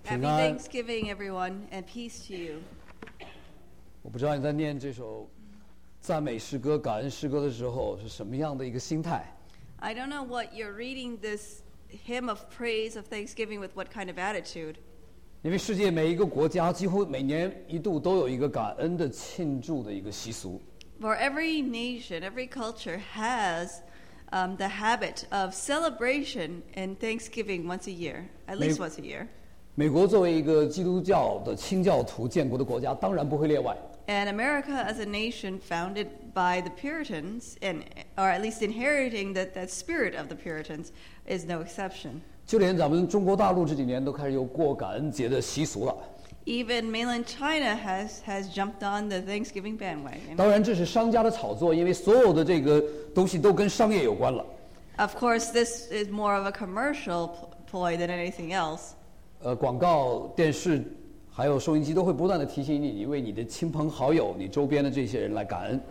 Happy 平安。 Thanksgiving, everyone, and peace to you. 我不知道你在念这首赞美诗歌、感恩诗歌的时候是什么样的一个心态。 I don't know what you're reading this hymn of praise of Thanksgiving with what kind of attitude. 因为世界每一个国家几乎每年一度都有一个感恩的庆祝的一个习俗。 For every nation, every culture has the habit of celebration and Thanksgiving once a year, at least once a year. 美国作为一个基督教的清教徒建国的国家，当然不会例外。 And America, as a nation founded by the Puritans, or at least inheriting that spirit of the Puritans, is no exception. 就连咱们中国大陆这几年都开始有过感恩节的习俗了。 Even mainland China has jumped on the Thanksgiving bandwagon. 当然，这是商家的炒作，因为所有的这个东西都跟商业有关了。 Of course, this is more of a commercial ploy than anything else. 广告、电视，还有收音机都会不断的提醒你，为你的亲朋好友、你周边的这些人来感恩。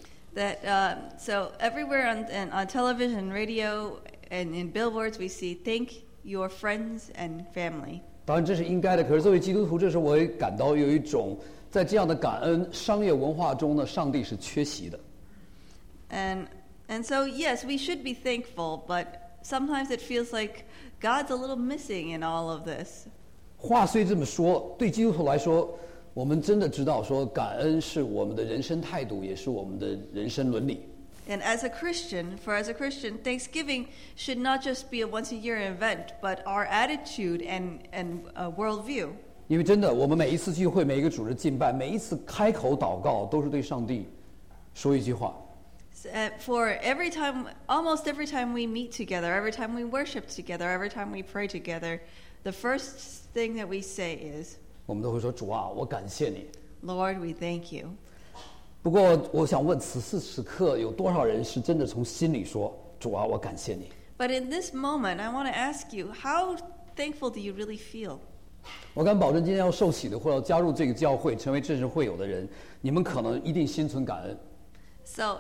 So everywhere on television, radio, and in billboards, we see thank your friends and family. 当然这是应该的，可是作为基督徒，这时候我也感到有一种在这样的感恩商业文化中呢，上帝是缺席的。 And so yes, we should be thankful, but sometimes it feels like God's a little missing in all of this. 话虽这么说，对基督徒来说，我们真的知道说感恩是我们的人生态度，也是我们的人生伦理。 And as a Christian, Thanksgiving should not just be a once-a-year event, but our attitude and worldview. 因为真的，我们每一次聚会、每一个主日敬拜、每一次开口祷告，都是对上帝说一句话。 For almost every time we meet together, every time we worship together, every time we pray together, the first thing that we say is, 我们都会说：“主啊，我感谢你。” Lord, we thank you. 不过，我想问，此时此刻有多少人是真的从心里说：“主啊，我感谢你。” But in this moment, I want to ask you, how thankful do you really feel? 我敢保证，今天要受洗的或者要加入这个教会、成为正式会友的人，你们可能一定心存感恩。 So,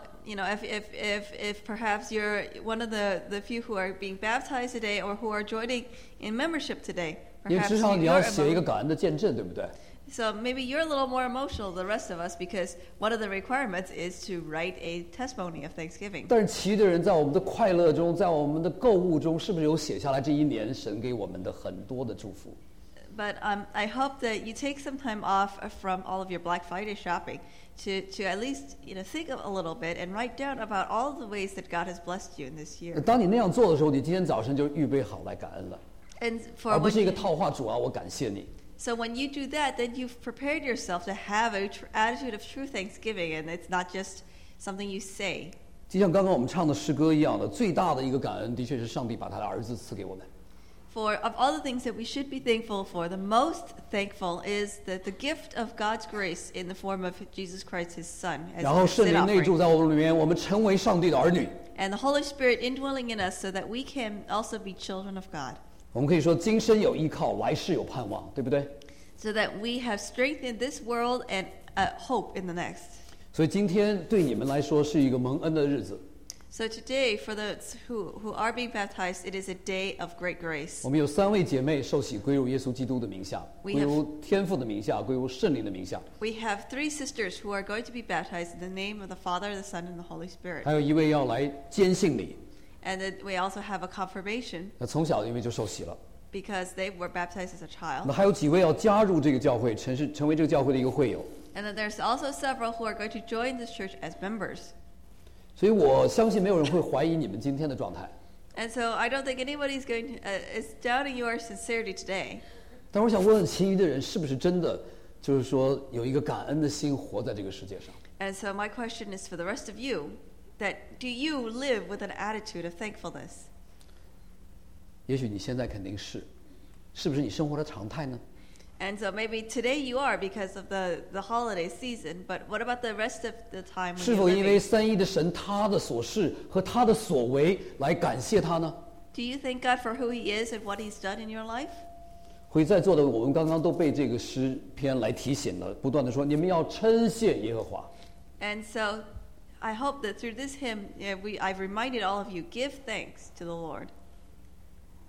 if perhaps you're one of the few who are being baptized today or who are joining in membership today, 因为 perhaps 至少你要 you're 写一个感恩的见证，对不对？ So maybe you're a little more emotional than the rest of us because one of the requirements is to write a testimony of Thanksgiving. 但是其余的人在我们的快乐中，在我们的购物中，是不是有写下来这一年神给我们的很多的祝福？ But I hope that you take some time off from all of your Black Friday shopping to at least think a little bit and write down about all the ways that God has blessed you in this year. 当你那样做的时候，你今天早晨就预备好来感恩了， And 而 for 不 when 是一个 you, 套话。主啊，我感谢你。 so when you do that, then you've prepared yourself to have a attitude of true Thanksgiving, and it's not just something you say. 就像刚刚我们唱的诗歌一样的，最大的一个感恩，的确是上帝把他的儿子赐给我们。 For of all the things that we should be thankful for, the most thankful is that the gift of God's grace in the form of Jesus Christ, His Son, as 然后 a 圣 sin 灵内住 offering, 在我们里面，我们成为上帝的儿女。 and the Holy Spirit indwelling in us, so that we can also be children of God, 我们可以说，今生有依靠，来世有盼望，对不对？ so that we have strength in this world and hope in the next. 所以今天对你们来说是一个蒙恩的日子。 So today, for those who are being baptized, it is a day of great grace. 我们有3位姐妹受洗归入耶稣基督的名下， We 归入天父的名下，归入圣灵的名下。 We have 3 sisters who are going to be baptized in the name of the Father, the Son, and the Holy Spirit. 还有一位要来坚信你， And then we also have a confirmation 那从小因为就受洗了。 because they were baptized as a child. 那还有几位要加入这个教会，成为这个教会的一个会友。 And then there's also several who are going to join this church as members. 所以我相信没有人会怀疑你们今天的状态。 And so I don't think anybody's going to is doubting your sincerity today. 但我想问问其余的人，是不是真的就是说有一个感恩的心活在这个世界上？ And so my question is for the rest of you, that do you live with an attitude of thankfulness? 也许你现在肯定是，是不是你生活的常态呢？ And so maybe today you are because of the holiday season, but what about the rest of the time when 是 you're 否因为 living? 三一的神他的所事和他的所为来感谢他呢？ Do you thank God for who He is and what He's done in your life? 会在座的我们刚刚都被这个诗篇来提醒了，不断的说你们要称谢耶和华。 And so I hope that through this hymn, I've reminded all of you, give thanks to the Lord.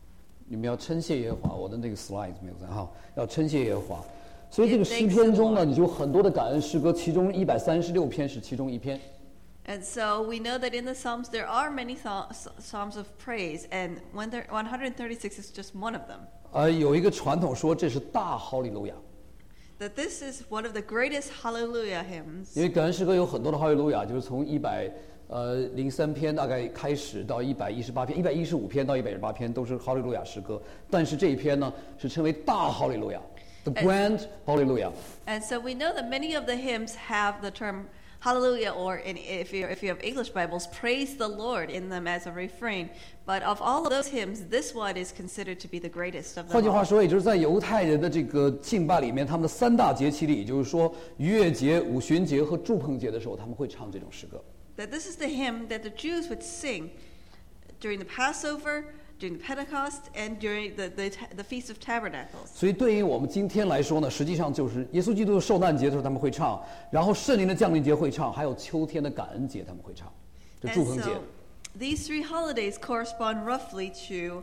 你们要称谢耶和华。我的那个 slide 没有在哈，要称谢耶和华。所以这个诗篇中呢，你就很多的感恩诗歌，其中136篇是其中一篇。 And so we know that in the Psalms there are many psalms of praise, and 136 is just one of them. 有一个传统说这是大哈利路亚。 That this is one of the greatest Hallelujah hymns. 因为感恩诗歌有很多的哈利路亚，就是从103篇大概开始到118篇，115篇到128篇都是哈利路亚诗歌，但是这一篇呢是称为大哈利路亚 ，the grand Hallelujah. And so we know that many of the hymns have the term Hallelujah, or if you have English Bibles, praise the Lord in them as a refrain. But of all of those hymns, this one is considered to be the greatest of them all. 换句话说，也就是在犹太人的这个敬拜里面，他们的3大节期里，也就是说逾越节、五旬节和住棚节的时候，他们会唱这种诗歌。 That this is the hymn that the Jews would sing during the Passover, during the Pentecost, and during the Feast of Tabernacles. 所以对于我们今天来说呢，实际上就是耶稣基督的受难节的时候他们会唱，然后圣灵的降临节会唱，还有秋天的感恩节他们会唱，就祝棚节。 These 3 holidays correspond roughly to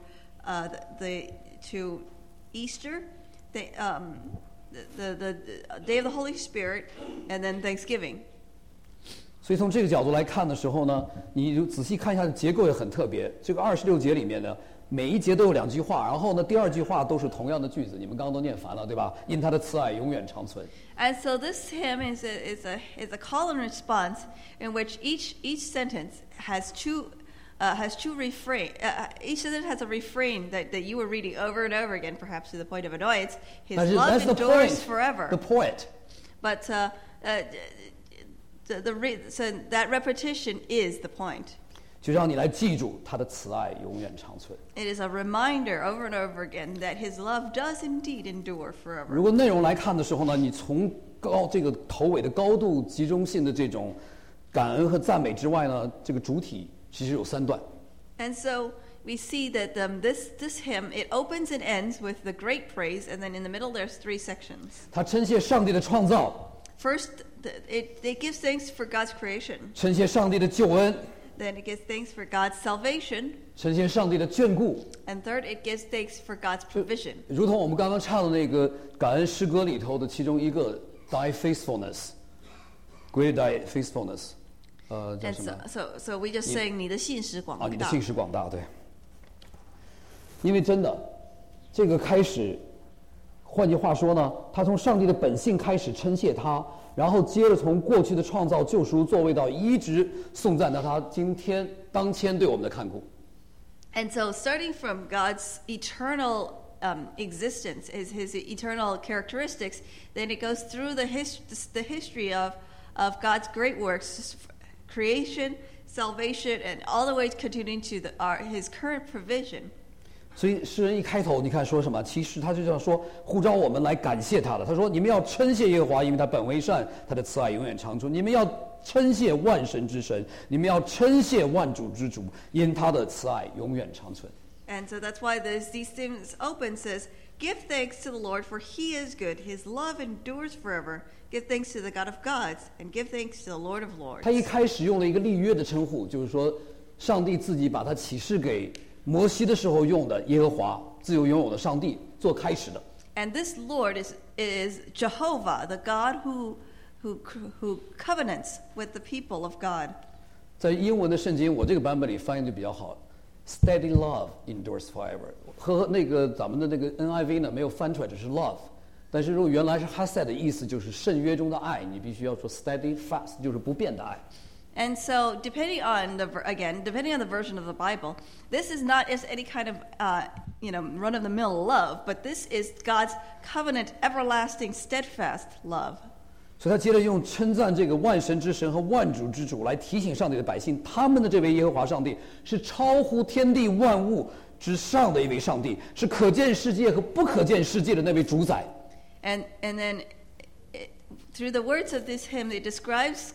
Easter, the Day of the Holy Spirit, and then Thanksgiving. 所以从这个角度来看的时候呢，你就仔细看一下结构也很特别。这个26节里面呢，每一节都有2句话，然后呢，第2句话都是同样的句子，你们刚刚都念烦了，对吧？因他的慈爱永远长存。 And so this hymn is a call and response in which each sentence has two refrain. Each sentence has a refrain that you were reading over and over again, perhaps to the point of annoyance. His love endures forever. The point. But so that repetition is the point. 就让你来记住他的慈爱永远长存。 It is a reminder over and over again that His love does indeed endure forever. 如果内容来看的时候呢，你从这个头尾的高度集中性的这种感恩和赞美之外呢，这个主体其实有3段。 And so we see that this hymn, it opens and ends with the great praise, and then in the middle there's 3 sections. 他称谢上帝的创造。 First, it gives thanks for God's creation. 称谢上帝的救恩。 Then it gives thanks for God's salvation. 称谢上帝的眷顾。 And third, it gives thanks for God's provision. 如同我们刚刚唱的那个感恩诗歌里头的其中一个 Thy faithfulness, Great Thy faithfulness， 叫什么 So we just saying 你的信实广大。 你的信实广大，对。因为真的，这个开始，换句话说呢，他从上帝的本性开始称谢他，然后接着从过去的创造、救赎、作为到一直颂赞到他今天当前对我们的看顾。 And so, starting from God's eternal existence, his eternal characteristics, then it goes through the history of God's great works, creation, salvation, and all the way continuing to his current provision. 所以诗人一开头，你看说什么？其实他就这样说，呼召我们来感谢他的。他说：“你们要称谢耶和华，因为他本为善，他的慈爱永远长存。你们要称谢万神之神，你们要称谢万主之主，因他的慈爱永远长存。” And so that's why these things open says, "Give thanks to the Lord, for He is good. His love endures forever. Give thanks to the God of gods, and give thanks to the Lord of lords." 他一开始用了一个立约的称呼，就是说，上帝自己把他启示给摩西的时候用的耶和华自由拥有的上帝做开始的。 And this Lord is Jehovah, the God who covenants with the people of God. 在英文的圣经，我这个版本里翻译的比较好 ，Steady love endures forever。和那个咱们的那个 NIV 呢没有翻出来，只是 love。但是如果原来是 Hesed 的意思，就是圣约中的爱，你必须要说 steady fast， 就是不变的爱。 And so, depending on the version of the Bible, this is not as any kind of run-of-the-mill love, but this is God's covenant, everlasting, steadfast love. 所以他接着用称赞这个万神之神和万主之主来提醒上帝的百姓，他们的这位耶和华上帝是超乎天地万物之上的一位上帝，是可见世界和不可见世界的那位主宰。 And then, through the words of this hymn, it describes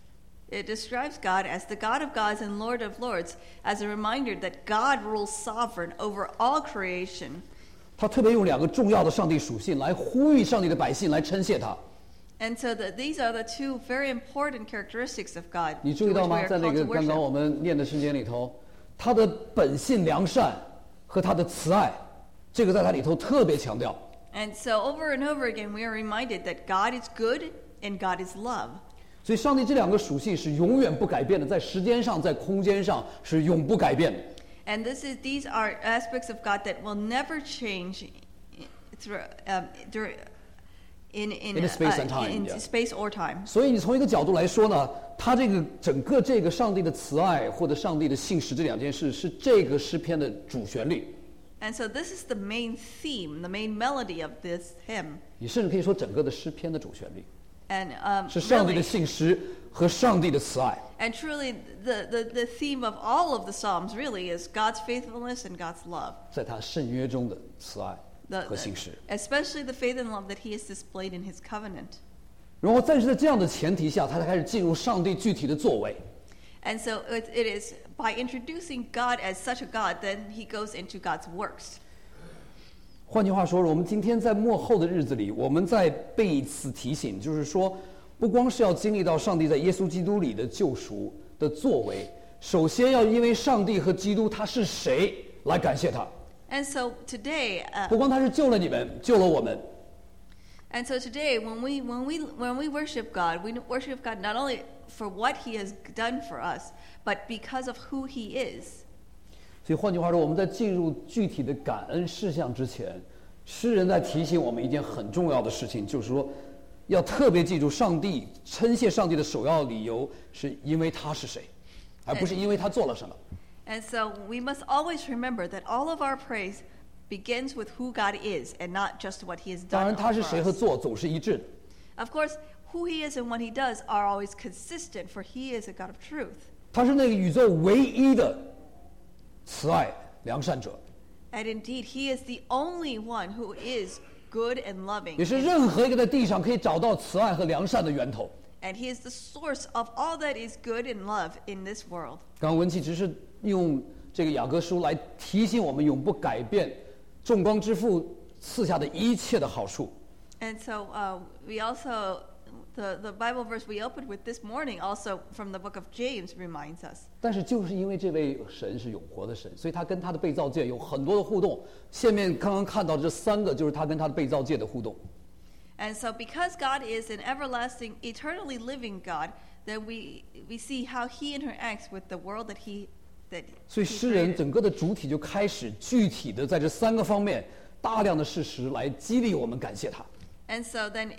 God as the God of gods and Lord of lords, as a reminder that God rules sovereign over all creation. 他特别用2个重要的上帝属性来呼吁上帝的百姓来称谢他。 And so these are the 2 very important characteristics of God. 你注意到吗？在那个刚刚我们念的圣经里头，他的本性良善和他的慈爱这个在它里头特别强调。 And so over and over again, we are reminded that God is good and God is love. 所以上帝这两个属性是永远不改变的，在时间上、在空间上是永不改变的。 And these are aspects of God that will never change in space and time, in yeah. space or time. 所以你从一个角度来说呢，它整个这个上帝的慈爱或者上帝的信实这两件事是这个诗篇的主旋律。 And so this is the main theme, the main melody of this hymn. 你甚至可以说整个的诗篇的主旋律。 And 是上帝的 really, 信实和上帝的慈爱。 and truly, the theme of all of the Psalms really is God's faithfulness and God's love. 在他圣约中的慈爱和信实。 Especially the faith and love that He has displayed in His covenant. 然后在这样的前提下，他才开始进入上帝具体的作为。 And so it is by introducing God as such a God, then He goes into God's works. 换句话说，我们今天在末后的日子里，我们在被一次提醒，就是说，不光是要经历到上帝在耶稣基督里的救赎的作为，首先要因为上帝和基督他是谁来感谢他。 And so today, 不光他是救了你们，救了我们。 and so today, when we worship God, we worship God not only for what He has done for us, but because of who He is. 所以换句话说，我们在进入具体的感恩事项之前，诗人在提醒我们一件很重要的事情，就是说，要特别记住，上帝称谢上帝的首要理由是因为他是谁，而不是因为他做了什么。 And so we must always remember that all of our praise begins with who God is and not just what He has 当 done 然，他是 for 谁和 us. 做总是一致的。 Of course, who He is and what He does are always consistent, for He is a God of truth. 他是那个宇宙唯一的慈爱良善者， And indeed, He is the only one who is good and loving. 也是任何一个在地上可以找到慈爱和良善的源头。 And He is the source of all that is good and love in this world. 刚刚文琪只是用这个雅各书来提醒我们永不改变众光之父赐下的一切的好处。 And so we also, the Bible verse we opened with this morning, also from the book of James, reminds us. 但是就是因为这位神是永活的神，所以他跟他的被造界有很多的互动。下面刚刚看到的这三个，就是他跟他的被造界的互动。 And so because God is an everlasting, eternally living God, then we see how He interacts with the world that He 所以诗人 created. 整个的主体就开始具体的在这三个方面大量的事实来激励我们感谢他。 And so then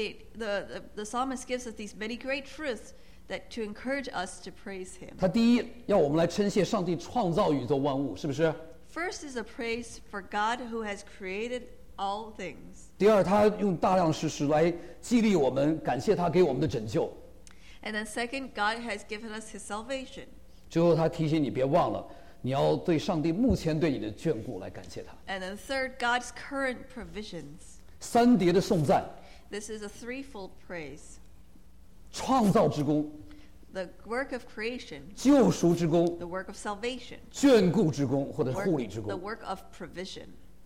the psalmist gives us these many great truths that to encourage us to praise Him. 他第一要我们来称谢上帝创造宇宙万物，是不是？ First is a praise for God who has created all things. 第二，他用大量事实来激励我们感谢他给我们的拯救。 And then second, God has given us His salvation. 最后，他提醒你别忘了，你要对上帝目前对你的眷顾来感谢他。 And then third, God's current provisions. 三叠的颂赞， This is a threefold praise. 创造之功、 The work of creation, 救赎之功、 the work of salvation, 眷顾之功或者是护理之 the 功。 work of provision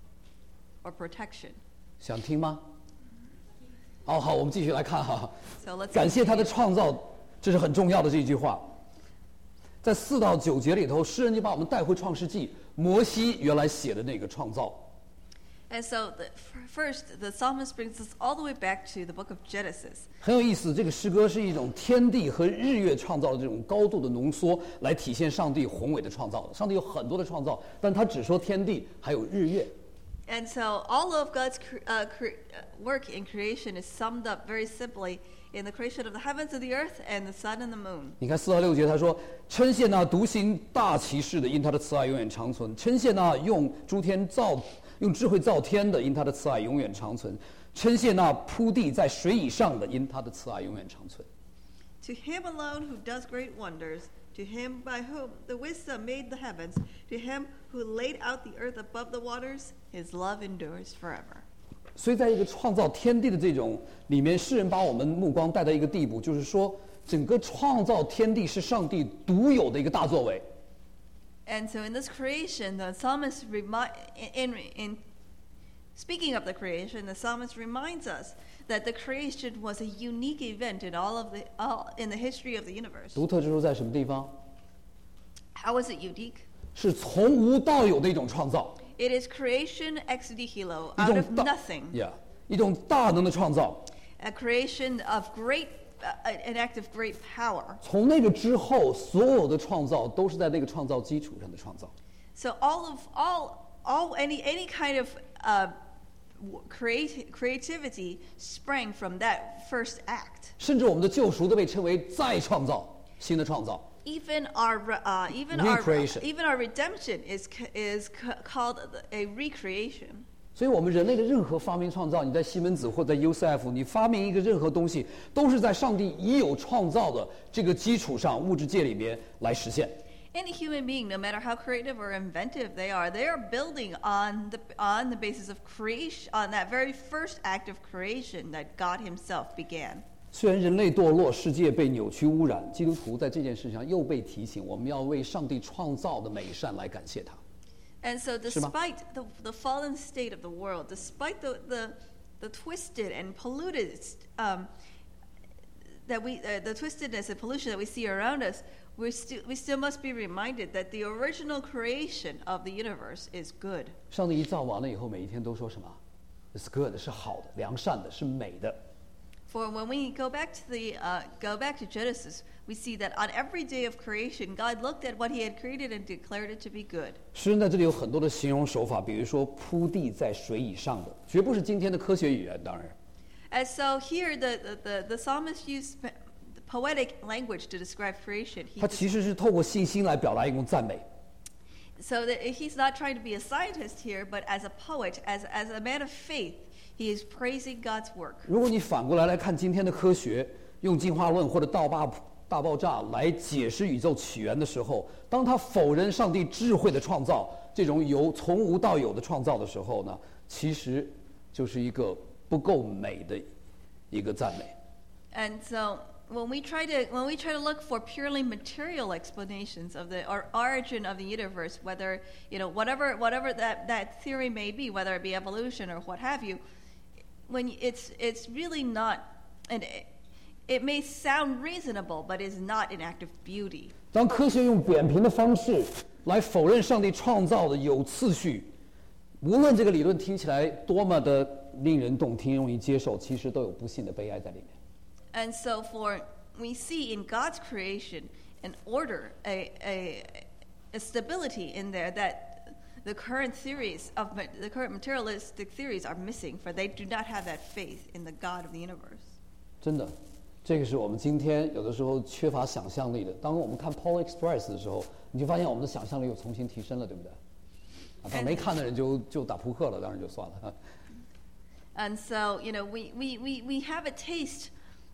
or protection. 想听吗？好，我们继续来看哈。 So let's 感谢他的 continue. 创造，这是很重要的这一句话。在4到9节里头，诗人就把我们带回创世纪，摩西原来写的那个创造。 And so first, the psalmist brings us all the way back to the book of Genesis. 很有意思，这个诗歌是一种天地和日月创造的这种高度的浓缩，来体现上帝宏伟的创造。上帝有很多的创造，但他只说天地还有日月。 And so all of God's work in creation is summed up very simply in the creation of the heavens and the earth and the sun and the moon. 你看4到6节，他说：“称谢那独行大奇事的，因他的慈爱永远长存；称谢那用智慧造天的，因他的慈爱永远长存；称谢那铺地在水以上的，因他的慈爱永远长存。” To Him alone who does great wonders, to Him by whom the wisdom made the heavens, to Him who laid out the earth above the waters, His love endures forever. 所以，在一个创造天地的这种里面，诗人把我们目光带到一个地步，就是说，整个创造天地是上帝独有的一个大作为。 And so in this creation, the psalmist in speaking of the creation, the psalmist reminds us that the creation was a unique event in in the history of the universe. 独特之处在什么地方？ How was it unique? 是从无到有的一种创造。 It is creation ex nihilo, 一 out 种 of 大 nothing. yeah, 一种大能的创造。 A creation of an act of great power. 从那个之后，所有的创造都是在那个创造基础上的创造。 So any kind of creativity sprang from that first act. 甚至我们的救赎都被称为再创造，新的创造。 Even our Recreation. redemption is called a recreation. 所以，我们人类的任何发明创造，你在西门子或在 UCF， 你发明一个任何东西，都是在上帝已有创造的这个基础上，物质界里面来实现。 Any human being, no matter how creative or inventive they are building on the basis of creation, on that very first act of creation that God Himself began. 虽然人类堕落，世界被扭曲污染，基督徒在这件事上又被提醒，我们要为上帝创造的美善来感谢他。 And so, despite the fallen state of the world, despite the twisted and polluted the twistedness and pollution that we see around us, we still must be reminded that the original creation of the universe is good. 上帝一造完了以后，每一天都说什么 ？It's good， 是好的、良善的，是美的。 For when we go back to Genesis, we see that on every day of creation, God looked at what He had created and declared it to be good. 诗人在这里有很多的形容手法，比如说铺地在水以上的，绝不是今天的科学语言，当然。 And so here, the psalmist used poetic language to describe creation. 他其实是透过信心来表达一种赞美。 So that he's not trying to be a scientist here, but as a poet, as a man of faith, he is praising God's work. 如果你反过来看今天的科学，用进化论或者大爆炸来解释宇宙起源的时候，当他否认上帝智慧的创造，这种从无到有的创造的时候呢，其实就是一个不够美的一个赞美。 And so when we try to look for purely material explanations of the origin of the universe, whether whatever that theory may be, whether it be evolution or what have you, when it's really not, and it may sound reasonable, but is not an act of beauty. 当科学用扁平的方式来否认上帝创造的有次序，无论这个理论听起来多么的令人动听、容易接受，其实都有不幸的悲哀在里面。 And so we see in God's creation an order, a stability in there that the current materialistic theories are missing, for they do not have that faith in the God of the universe. 真的，这个是我们今天有的时候缺乏想象力的。当我们看 Polar Express 的时候，你就发现我们的想象力又重新提升了，对不对？当没看的人就打扑克了，当然就算了。 And so we have a taste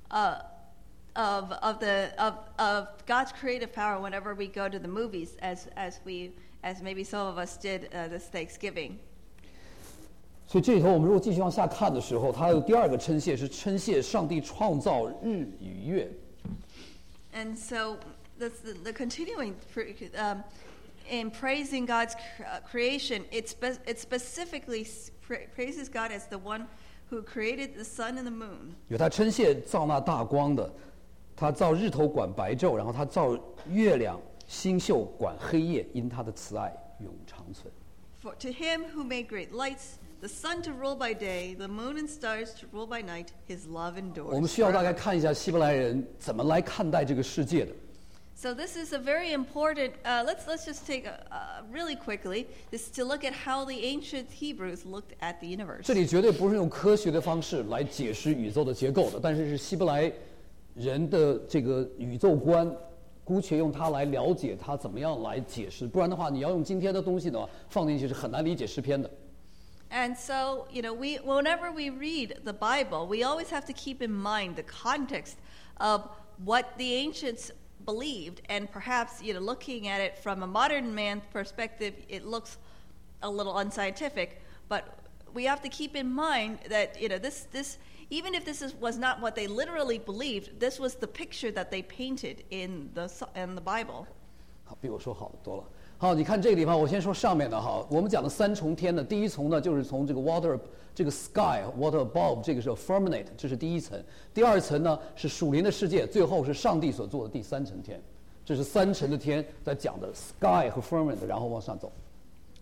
of God's creative power whenever we go to the movies, as maybe some of us did this Thanksgiving. 所以这里头，我们如果继续往下看的时候，它有第二个称谢是称谢上帝创造日与月。 And so the continuing in praising God's creation, it specifically praises God as the one who created the sun and the moon. 有他称谢造那大光的，他造日头管白昼，然后他造月亮星宿管黑夜，因他的慈爱永长存。 For to him who made great lights, the sun to rule by day, the moon and stars to rule by night, his love endures. 我们需要大概看一下希伯来人怎么来看待这个世界的。 So this is a very important. Let's just take really quickly this to look at how the ancient Hebrews looked at the universe. 这里绝对不是用科学的方式来解释宇宙的结构的，但是是希伯来人的这个宇宙观，姑且用它来了解它怎么样来解释，不然的话，你要用今天的东西呢放进去是很难理解诗篇的。 And so, whenever we read the Bible, we always have to keep in mind the context of what the ancients believed, and perhaps looking at it from a modern man's perspective, it looks a little unscientific. But we have to keep in mind that this even if this was not what they literally believed, this was the picture that they painted in the Bible. 好，比我说好的多了。好，你看这个地方，我先说上面的哈。我们讲的三重天呢，第一重呢就是从这个 water 这个 sky water above 这个是 firmament， 这是第一层。第二层呢是属灵的世界，最后是上帝所做的第三层天。这是三层的天在讲的 sky 和 firmament， 然后往上走。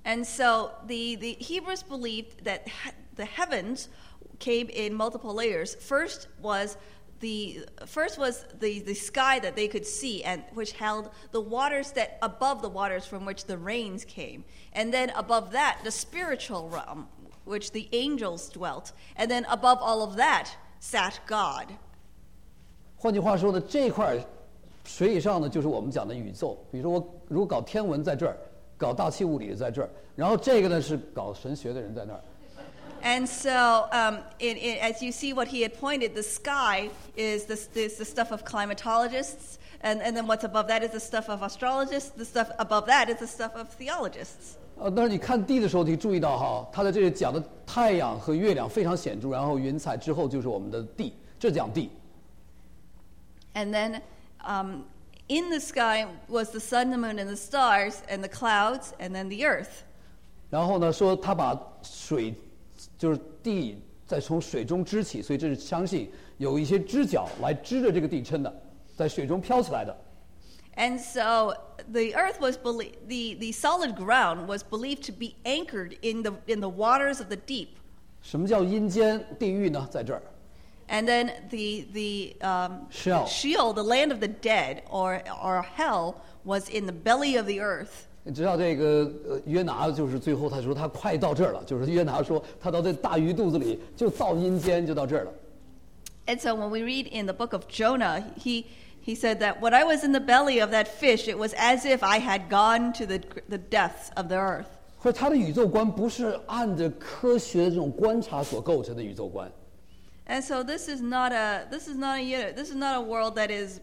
And so the Hebrews believed that the heavens came in multiple layers. First was the sky that they could see, and which held the waters that above the waters from which the rains came. And then above that, the spiritual realm, which the angels dwelt. And then above all of that sat God. 换句话说呢，这块水以上呢，就是我们讲的宇宙。比如说我如果搞天文在这儿，搞大气物理在这儿，然后这个呢是搞神学的人在那儿。 And so, as you see what he had pointed, the sky is the stuff of climatologists, and then what's above that is the stuff of astrologists, the stuff above that is the stuff of theologists. 但是你看地的时候，你注意到哈，他在这里讲的太阳和月亮非常显著，然后云彩之后就是我们的地，这讲地。 And then, in the sky was the sun, the moon, and the stars, and the clouds, and then the earth. 然后呢，说他把水，就是地，再从水中支起，所以这是相信有一些支脚来支着这个地撑的，在水中飘起来的。 And so the earth was the solid ground was believed to be anchored in the waters of the deep. 什么叫阴间地狱呢？在这儿。 And then the Sheol, the land of the dead, or hell, was in the belly of the earth. 你知道这个约拿就是最后他说他快到这儿了，就是约拿说他到这大鱼肚子里就到阴间就到这儿了。 And so when we read in the book of Jonah, he said that when I was in the belly of that fish, it was as if I had gone to the depths of the earth. 或者他的宇宙观不是按着科学的这种观察所构成的宇宙观。 And so this is not a world that is,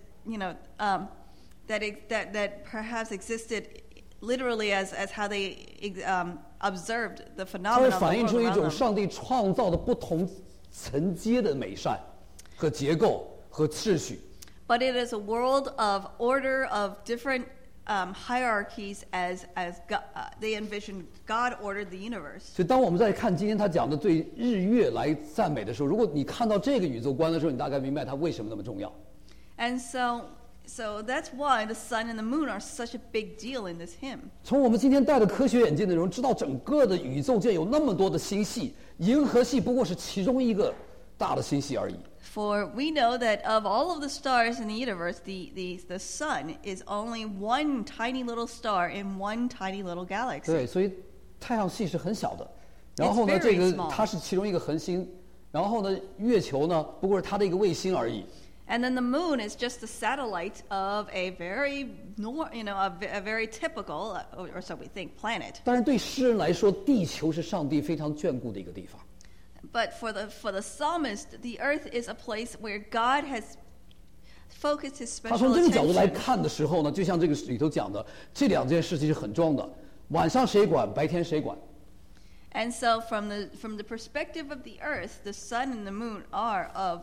that perhaps existed literally as how they observed the 它 phenomenon 会 of 反映 the 出 world 一 around 种 them. 上帝创造的不同层阶的美善和结构和秩序。 But it is a world of order, of different hierarchies as God, they envisioned God ordered the universe. 所以当我们在看今天他讲的对日月来赞美的时候，如果你看到这个宇宙观的时候，你大概明白它为什么那么重要。 And so that's why the sun and the moon are such a big deal in this hymn. 从我们今天戴着科学眼镜的人知道，整个的宇宙界有那么多的星系，银河系不过是其中一个大的星系而已。 For we know that of all of the stars in the universe, the sun is only one tiny little star in one tiny little galaxy. 对，所以太阳系是很小的。然后 It's 呢， very 这个 small. 它是其中一个恒星。然后呢，月球呢，不过是它的一个卫星而已。 And then the moon is just a satellite of a very, a very typical, or so we think, planet. 当然，对诗人来说，地球是上帝非常眷顾的一个地方。 But for the psalmist, the earth is a place where God has focused his 他 special 从这个角度来 attention. 看的时候呢，就像这个里头讲的，这两件事情是很重要的。晚上谁管，白天谁管。 And so from the perspective of the earth, the sun and the moon are of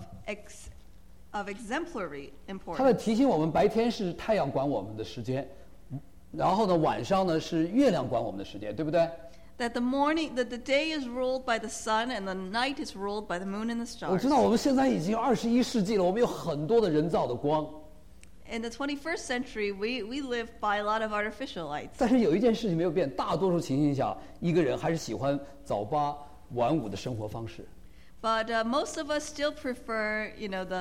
exemplary 他在 importance. 提醒我们，白天是太阳管我们的时间，然后呢，晚上呢是月亮管我们的时间，对不对？ That the day is ruled by the sun and the night is ruled by the moon and the 我 stars. 知道我们现在已经21世纪了，我们有很多的人造的光， In the 21st century, we live by a lot of artificial lights. 但是有一件事情没有变，大多数情形下，一个人还是喜欢早八晚五的生活方式。 But most of us still prefer,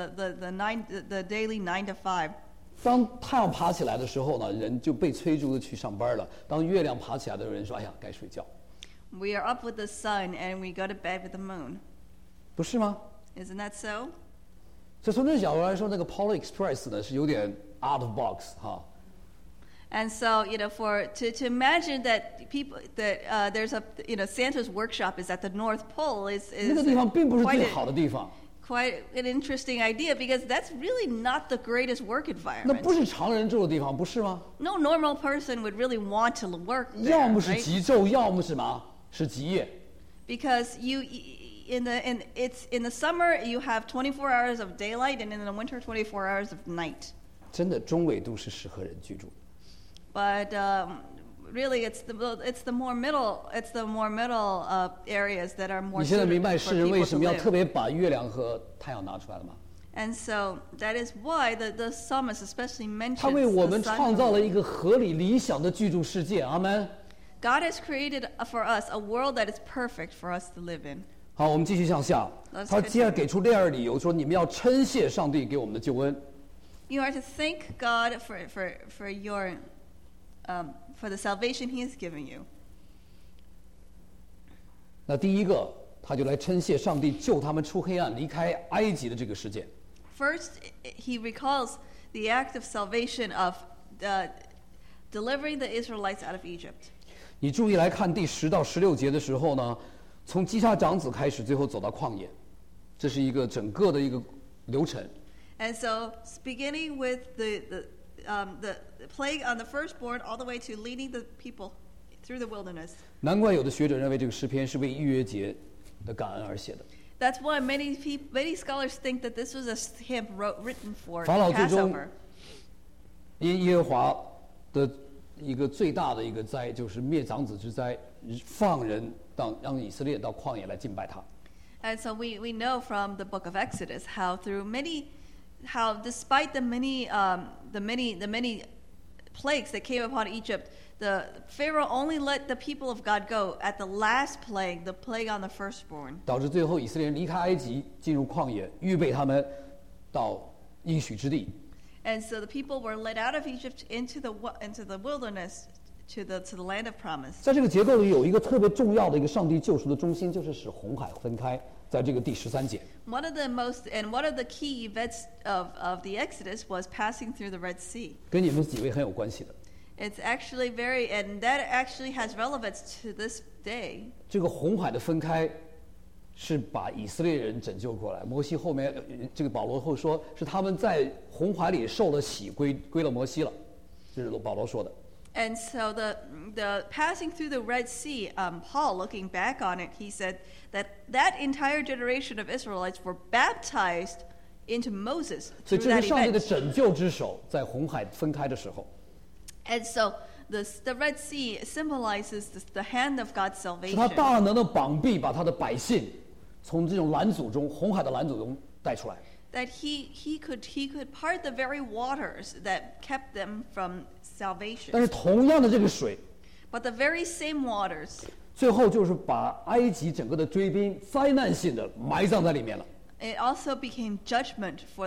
the daily 9 to 5. 当太阳爬起来的时候呢，人就被催促的去上班了。当月亮爬起来的人说：“哎呀，该睡觉。” We are up with the sun and we go to bed with the moon. 不是吗？ Isn't that so? 所以从这个角度来说，那个 Polar Express 呢是有点 out of box 哈。 And so, to imagine that there's Santa's workshop is at the North Pole is 那个地方并不是 quite 最 a- 好的地方， quite an interesting idea because that's really not the greatest work 那 environment. 不是常人住的地方，不是吗？ No normal person would really want to work 要 there, 么是 right? 极昼，要么是什么？是极夜。 Because in the summer you have 24 hours of daylight and in the winter 24 hours of night. 真的，中纬度是适合人居住的。 But really, it's the more middle areas that are more 你现在 suited 明白 for 诗人为 people 什 to 么要 live. 特别把月亮和太阳拿出来了吗？ And so that is why the psalmist especially 他 mentions 为我 the 们 sun 创 and 造 the 了 moon. 一个合理理想的居住世界。阿门。 God has created for us a world that is perfect for us to live in. 好，我们继续向下。 Let's 他接着给出第二个理由，说你们要称谢上帝给我们的救恩。 You are to thank God for the salvation He has given you. 那第一个，他就来称谢上帝救他们出黑暗、离开埃及的这个事件。 First, he recalls the act of salvation of delivering the Israelites out of Egypt. 你注意来看第10到16节的时候呢，从击杀长子开始，最后走到旷野，这是一个整个的一个流程。 And so, beginning with the plague on the firstborn, all the way to leading the people through the wilderness. 难怪有的学者认为这个诗篇是为逾越节的感恩而写的。 That's why many scholars think that this was a hymn written for 法老最终 Passover. 因耶和华的一个最大的一个灾，就是灭长子之灾，放人让以色列到旷野来敬拜他。 And so we know from the book of Exodus how despite the many plagues that came upon Egypt, the Pharaoh only let the people of God go at the last plague, the plague on the firstborn. 导致最后以色列人离开埃及，进入旷野，预备他们到应许之地。 And so the people were led out of Egypt into the wilderness to the land of promise. 在这个结构里有一个特别重要的一个上帝救赎的中心，就是使红海分开，在这个第13节。 One of the key events of the Exodus was passing through the Red Sea. 跟你们几位很有关系的。 It's actually and that actually has relevance to this day. 这个红海的分开，是把以色列人拯救过来。摩西后面，这个保罗后说，是他们在红海里受了洗，归了摩西了，这是保罗说的。 And so the passing through the Red Sea, Paul, looking back on it, he said that entire generation of Israelites were baptized into Moses 所 through 以这 that 是上帝的 event. 拯救之手，在红海分开的时候， And so the Red Sea symbolizes the hand of God's 是他 salvation. 大能的膀臂把他的百姓从这种拦阻中，红海的拦阻中带出来。 That he could part the very waters that kept them from 但 salvation. 是同样的这个水， But the very same waters, 最后就是把埃及整个的追兵灾难性的埋葬在里面了。 it also became judgment for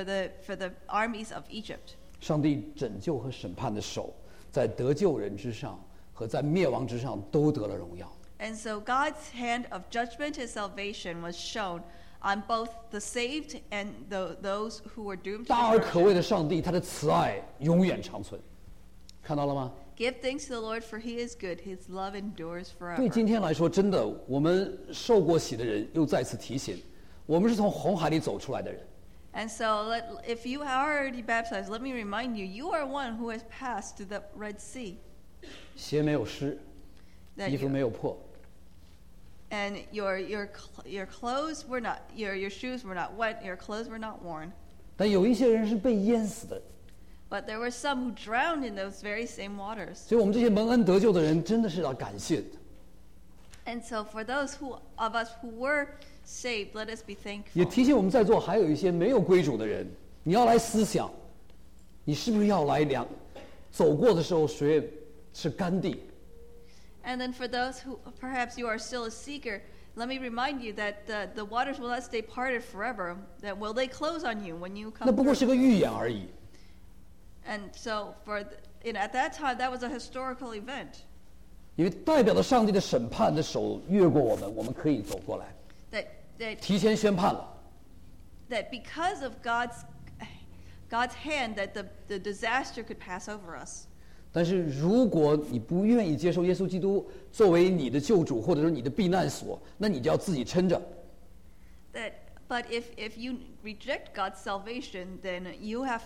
the armies of Egypt. 上帝拯救和审判的手，在得救人之上和在灭亡之上都得了荣耀。 And so God's hand of judgment and salvation was shown on both the saved and those who were doomed to 大而可 destruction. 畏的上帝，他的慈爱永远长存，看到了吗？ Give thanks to the Lord, for He is good. His love endures 对 forever. 今天来说，真的，我们受过洗的人又再次提醒，我们是从红海里走出来的人。 And so, if you are already baptized, let me remind you, you are one who has passed through the Red Sea. 鞋没有湿， That 衣服 you, 没有破， and your clothes were not, your shoes were not wet, your clothes were not worn. 但有一些人是被淹死的。 But there were some who drowned in those very same waters. 所以我们这些蒙恩得救的人，真的是要感谢的。 And so, for those of us who were saved, let us be 也 thankful. 提醒我们在座还有一些没有归主的人，你要来思想，你是不是要来走过的时候水是干地？ And then for those who perhaps you are still a seeker, let me remind you that the waters will not stay parted forever. That will they close on you when you 那 come 不过 through. 是个预演而已。 And so at that time, that was a historical event. 因为代表了上帝的审判的手越过我们，我们可以走过来， That 提前宣判了。 because of God's hand, that the disaster could pass over us. 但是如果你不愿意接受耶稣基督作为你的救主，或者是你的避难所，那你就要自己撑着。 But if you reject God's salvation, then you have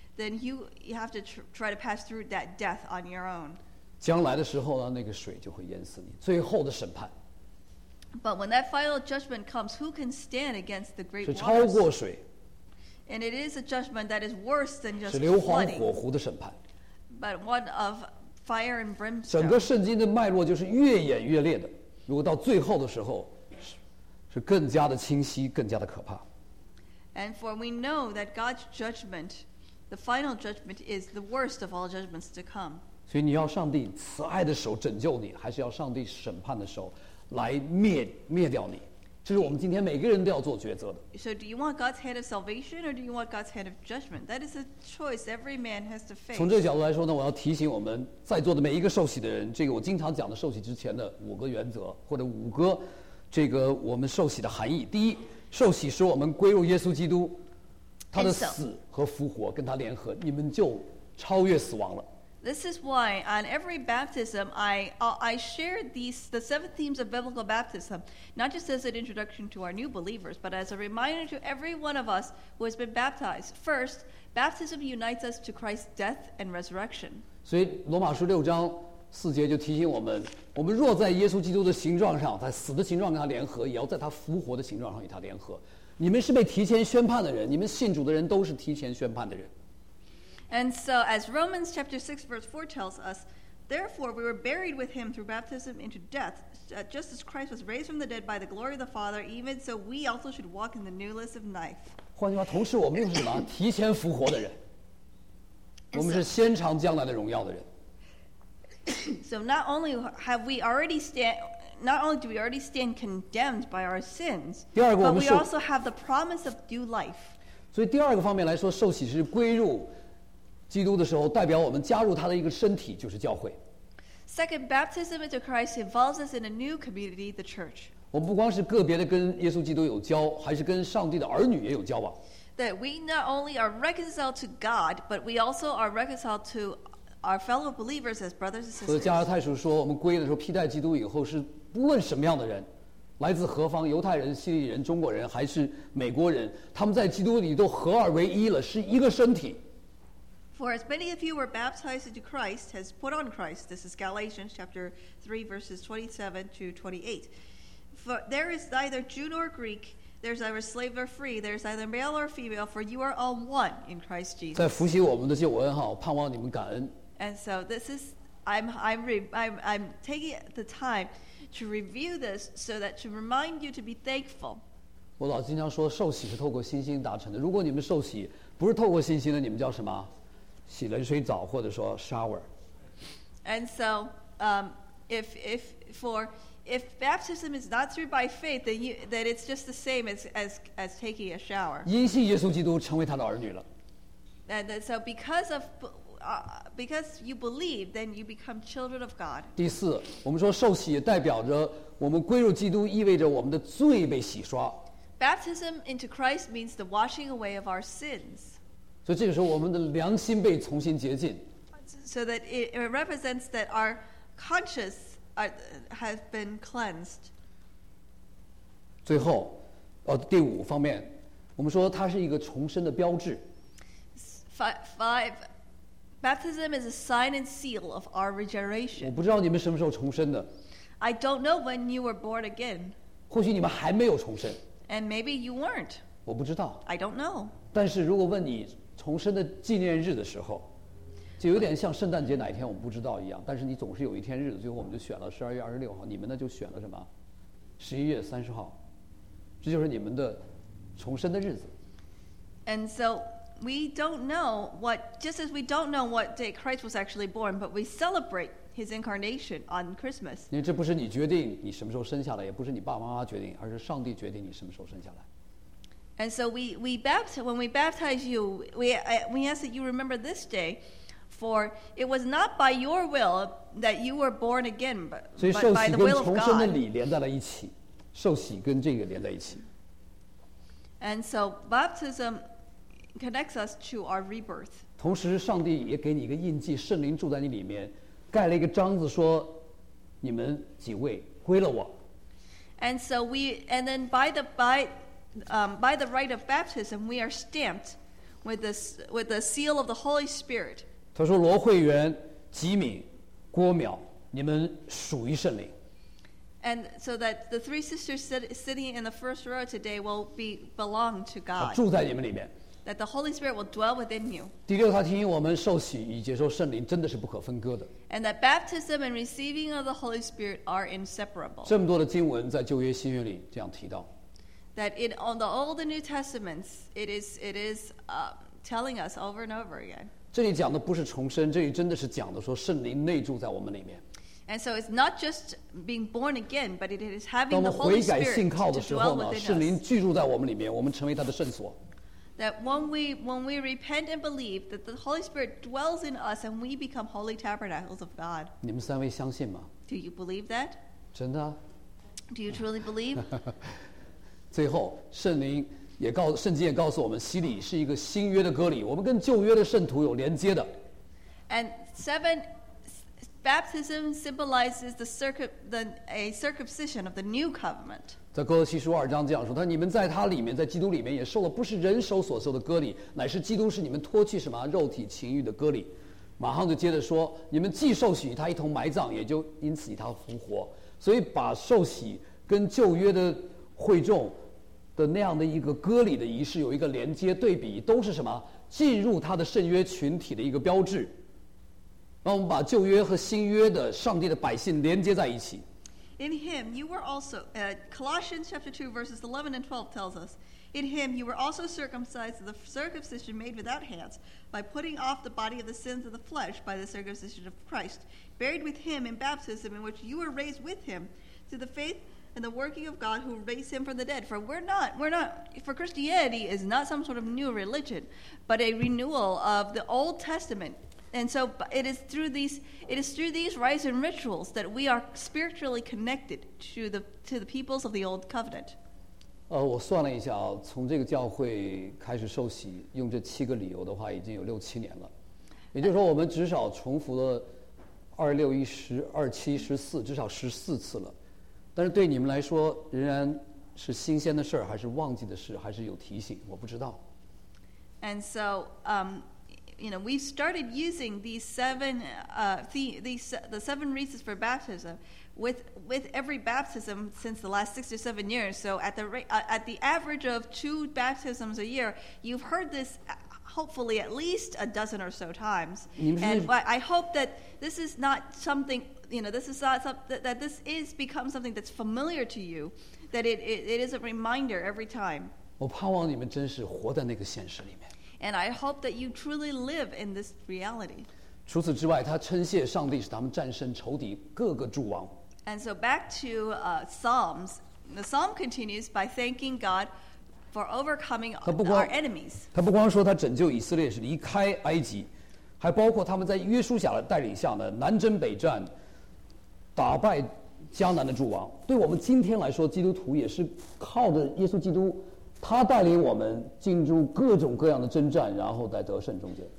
to try to pass through that death on your own. 将来的时候呢，那个水就会淹死你。最后的审判 But when that final judgment comes, who can stand against the great 是超过 waters? 水， And it is a judgment that is worse than just 是硫磺 flooding, 火湖的审判。 but one of fire and 整个 brimstone. 圣经的脉络就是越演越烈的，如果到最后的时候，是更加的清晰，更加的可怕。 And for we know that God's judgment, the final judgment, is the worst of all judgments to come. 所以你要上帝慈爱的手拯救你，还是要上帝审判的手来灭掉你？这是我们今天每个人都要做抉择的。 So do you want God's hand of salvation or do you want God's hand of judgment? That is a choice every man has to face. 从这个角度来说呢，我要提醒我们在座的每一个受洗的人，这个我经常讲的受洗之前的5个原则，或者5个这个我们受洗的含义。第一，受洗使我们归入耶稣基督，他的死和复活跟他联合，你们就超越死亡了。 This is why on every baptism I share the 7 themes of biblical baptism, not just as an introduction to our new believers, but as a reminder to every one of us who has been baptized. First, baptism unites us to Christ's death and resurrection. 所以罗马书6章4节就提醒我们，我们若在耶稣基督的形状上，在死的形状跟他联合，也要在他复活的形状上与他联合。你们是被提前宣判的人，你们信主的人都是提前宣判的人。 And so, as Romans chapter 6 verse 4 tells us, therefore we were buried with him through baptism into death, just as Christ was raised from the dead by the glory of the Father, even so we also should walk in the newness of life. 换句话，同时我们又是什么？提前复活的人，我们是先尝将来的荣耀的人。 So not only do we already stand condemned by our sins, but we also have the promise of new life. 所以第二个方面来说，受洗是归入基督的时候，代表我们加入他的一个身体，就是教会。 Second, baptism into Christ involves us in a new community, the church. 我们不光是个别的跟耶稣基督有交，还是跟上帝的儿女也有交往。 That we not only are reconciled to God, but we also are reconciled to our fellow believers as brothers and sisters. 所以加拉太书说，我们归的时候披戴基督以后，是不论什么样的人，来自何方，犹太人、希利人、中国人还是美国人，他们在基督里都合二为一了，是一个身体。 For as many of you were baptized into Christ, has put on Christ. This is Galatians chapter 3, verses 27 to 28. For there is neither Jew nor Greek, there's neither slave nor free, there's neither male nor female, for you are all one in Christ Jesus. 在复习我们的救恩哈，盼望你们感恩。 And so this is, I'm taking the time to review this so that to remind you to be thankful. 我老经常说，受洗是透过信心达成的。如果你们受洗不是透过信心的，你们叫什么？洗冷水澡，或者说 shower。 And so, if baptism is not through by faith, then it's just the same as taking a shower. 因信耶稣基督成为他的儿女了。 And so because you believe, then you become children of God. 第四，我们说受洗代表着我们归入基督，意味着我们的罪被洗刷。 Baptism into Christ means the washing away of our sins. 所以这个时候，我们的良心被重新洁净。 So that it represents that our conscience has been cleansed. 最后，第5方面，我们说它是一个重生的标志。 Five, baptism is a sign and seal of our 我 regeneration. 不知道你们什么时候重生的， I don't know when you were born again, 或许你们还没有重生， and maybe you weren't. 我不知道。 I don't know. 但是如果问你重生的纪念日的时候，就有点像圣诞节哪一天我们不知道一样，但是你总是有一天日子，最后我们就选了12月26号，你们呢就选了什么11月30号，这就是你们的重生的日子。 And so we don't know just as we don't know what day Christ was actually born, but we celebrate his incarnation on Christmas. 因为这不是你决定你什么时候生下来，也不是你爸爸妈妈决定，而是上帝决定你什么时候生下来。 And so when we baptize you, we ask that you remember this day, for it was not by your will that you were born again, but 所以受 by 洗 the 跟 will of 重生的 God. 礼连在了一起，受洗跟这个连在一起。 And so baptism connects us to our rebirth. 同时，上帝也给你一个印记，圣灵住在你里面，盖了一个章子说：“你们几位归了我。” And so then by the rite of baptism, we are stamped with the seal of the Holy Spirit. 他说：“罗慧媛、吉敏、郭淼，你们属于圣灵。” And so that the 3 sisters sitting in the first row today will belong to 他 God. 住在你们里面。 That the Holy Spirit will dwell within you. 第6，他提醒我们，受洗与接受圣灵真的是不可分割的。 And that baptism and receiving of the Holy Spirit are inseparable. 这么多的经文在旧约、新约里这样提到。 That on the Old and New Testaments, it is telling us over and over again. 这里讲的不是重生，这里真的是讲的说圣灵内住在我们里面。 And so it's not just being born again, but it is 当 having 我 the 们 Holy 悔改 Spirit 信靠 to 的时 dwell 候呢，圣 within 灵 us. 居住在我们里面，我们成为他的圣所。 That when we repent and believe that the Holy Spirit dwells in us and we become holy tabernacles of God. 你们三位相信吗？ Do you believe that? 真的啊。 Do you truly believe? 最后，圣经也告诉我们，洗礼是一个新约的割礼，我们跟旧约的圣徒有连接的。 And 7, baptism symbolizes a circumcision of the new covenant. 在哥罗西书2章这样说：他你们在他里面，在基督里面也受了不是人手所受的割礼，乃是基督是你们脱去什么肉体情欲的割礼。马上就接着说，你们既受洗与他一同埋葬，也就因此与他复活。所以把受洗跟旧约的会众的那样的一个割礼的仪式有一个连接对比，都是什么？进入他的圣约群体的一个标志。让我们把旧约和新约的上帝的百姓连接在一起。 In him you were also, Colossians chapter 2 verses 11 and 12 tells us, in him you were also circumcised with the circumcision made without hands, by putting off the body of the sins of the flesh by the circumcision of Christ, buried with him in baptism, in which you were raised with him through the faith and the working of God who raised him from the dead. For for Christianity is not some sort of new religion, but a renewal of the Old Testament. And so it is through these rites and rituals that we are spiritually connected to the peoples of the Old Covenant. 我算了一下啊，从这个教会开始受洗，用这7个理由的话，已经有6、7年了。也就是说，我们至少重复了26、10、27、14，至少14次了。但是对你们来说，仍然是新鲜的事儿，还是忘记的事，还是有提醒？我不知道。 And so, we started using these the 7 reasons for baptism with every baptism since the last 6 or 7 years. So at the average of 2 baptisms a year, you've heard this hopefully at least a dozen or so times. And I hope that this is not something, this is not that this is become something that's familiar to you, that it is a reminder every time. 我盼望你们真是活在那个现实里面。 And I hope that you truly live in this reality. 除此之外，他称谢上帝使他们战胜仇敌各个诸王。 And so back to Psalms, the psalm continues by thanking God for overcoming our enemies. 他不光说他拯救以色列是离开埃及，还包括他们在约书亚的带领下呢，南征北战，打败迦南的诸王。对我们今天来说，基督徒也是靠着耶稣基督。他带领我们进入各种各样的征战，然后在得胜中间。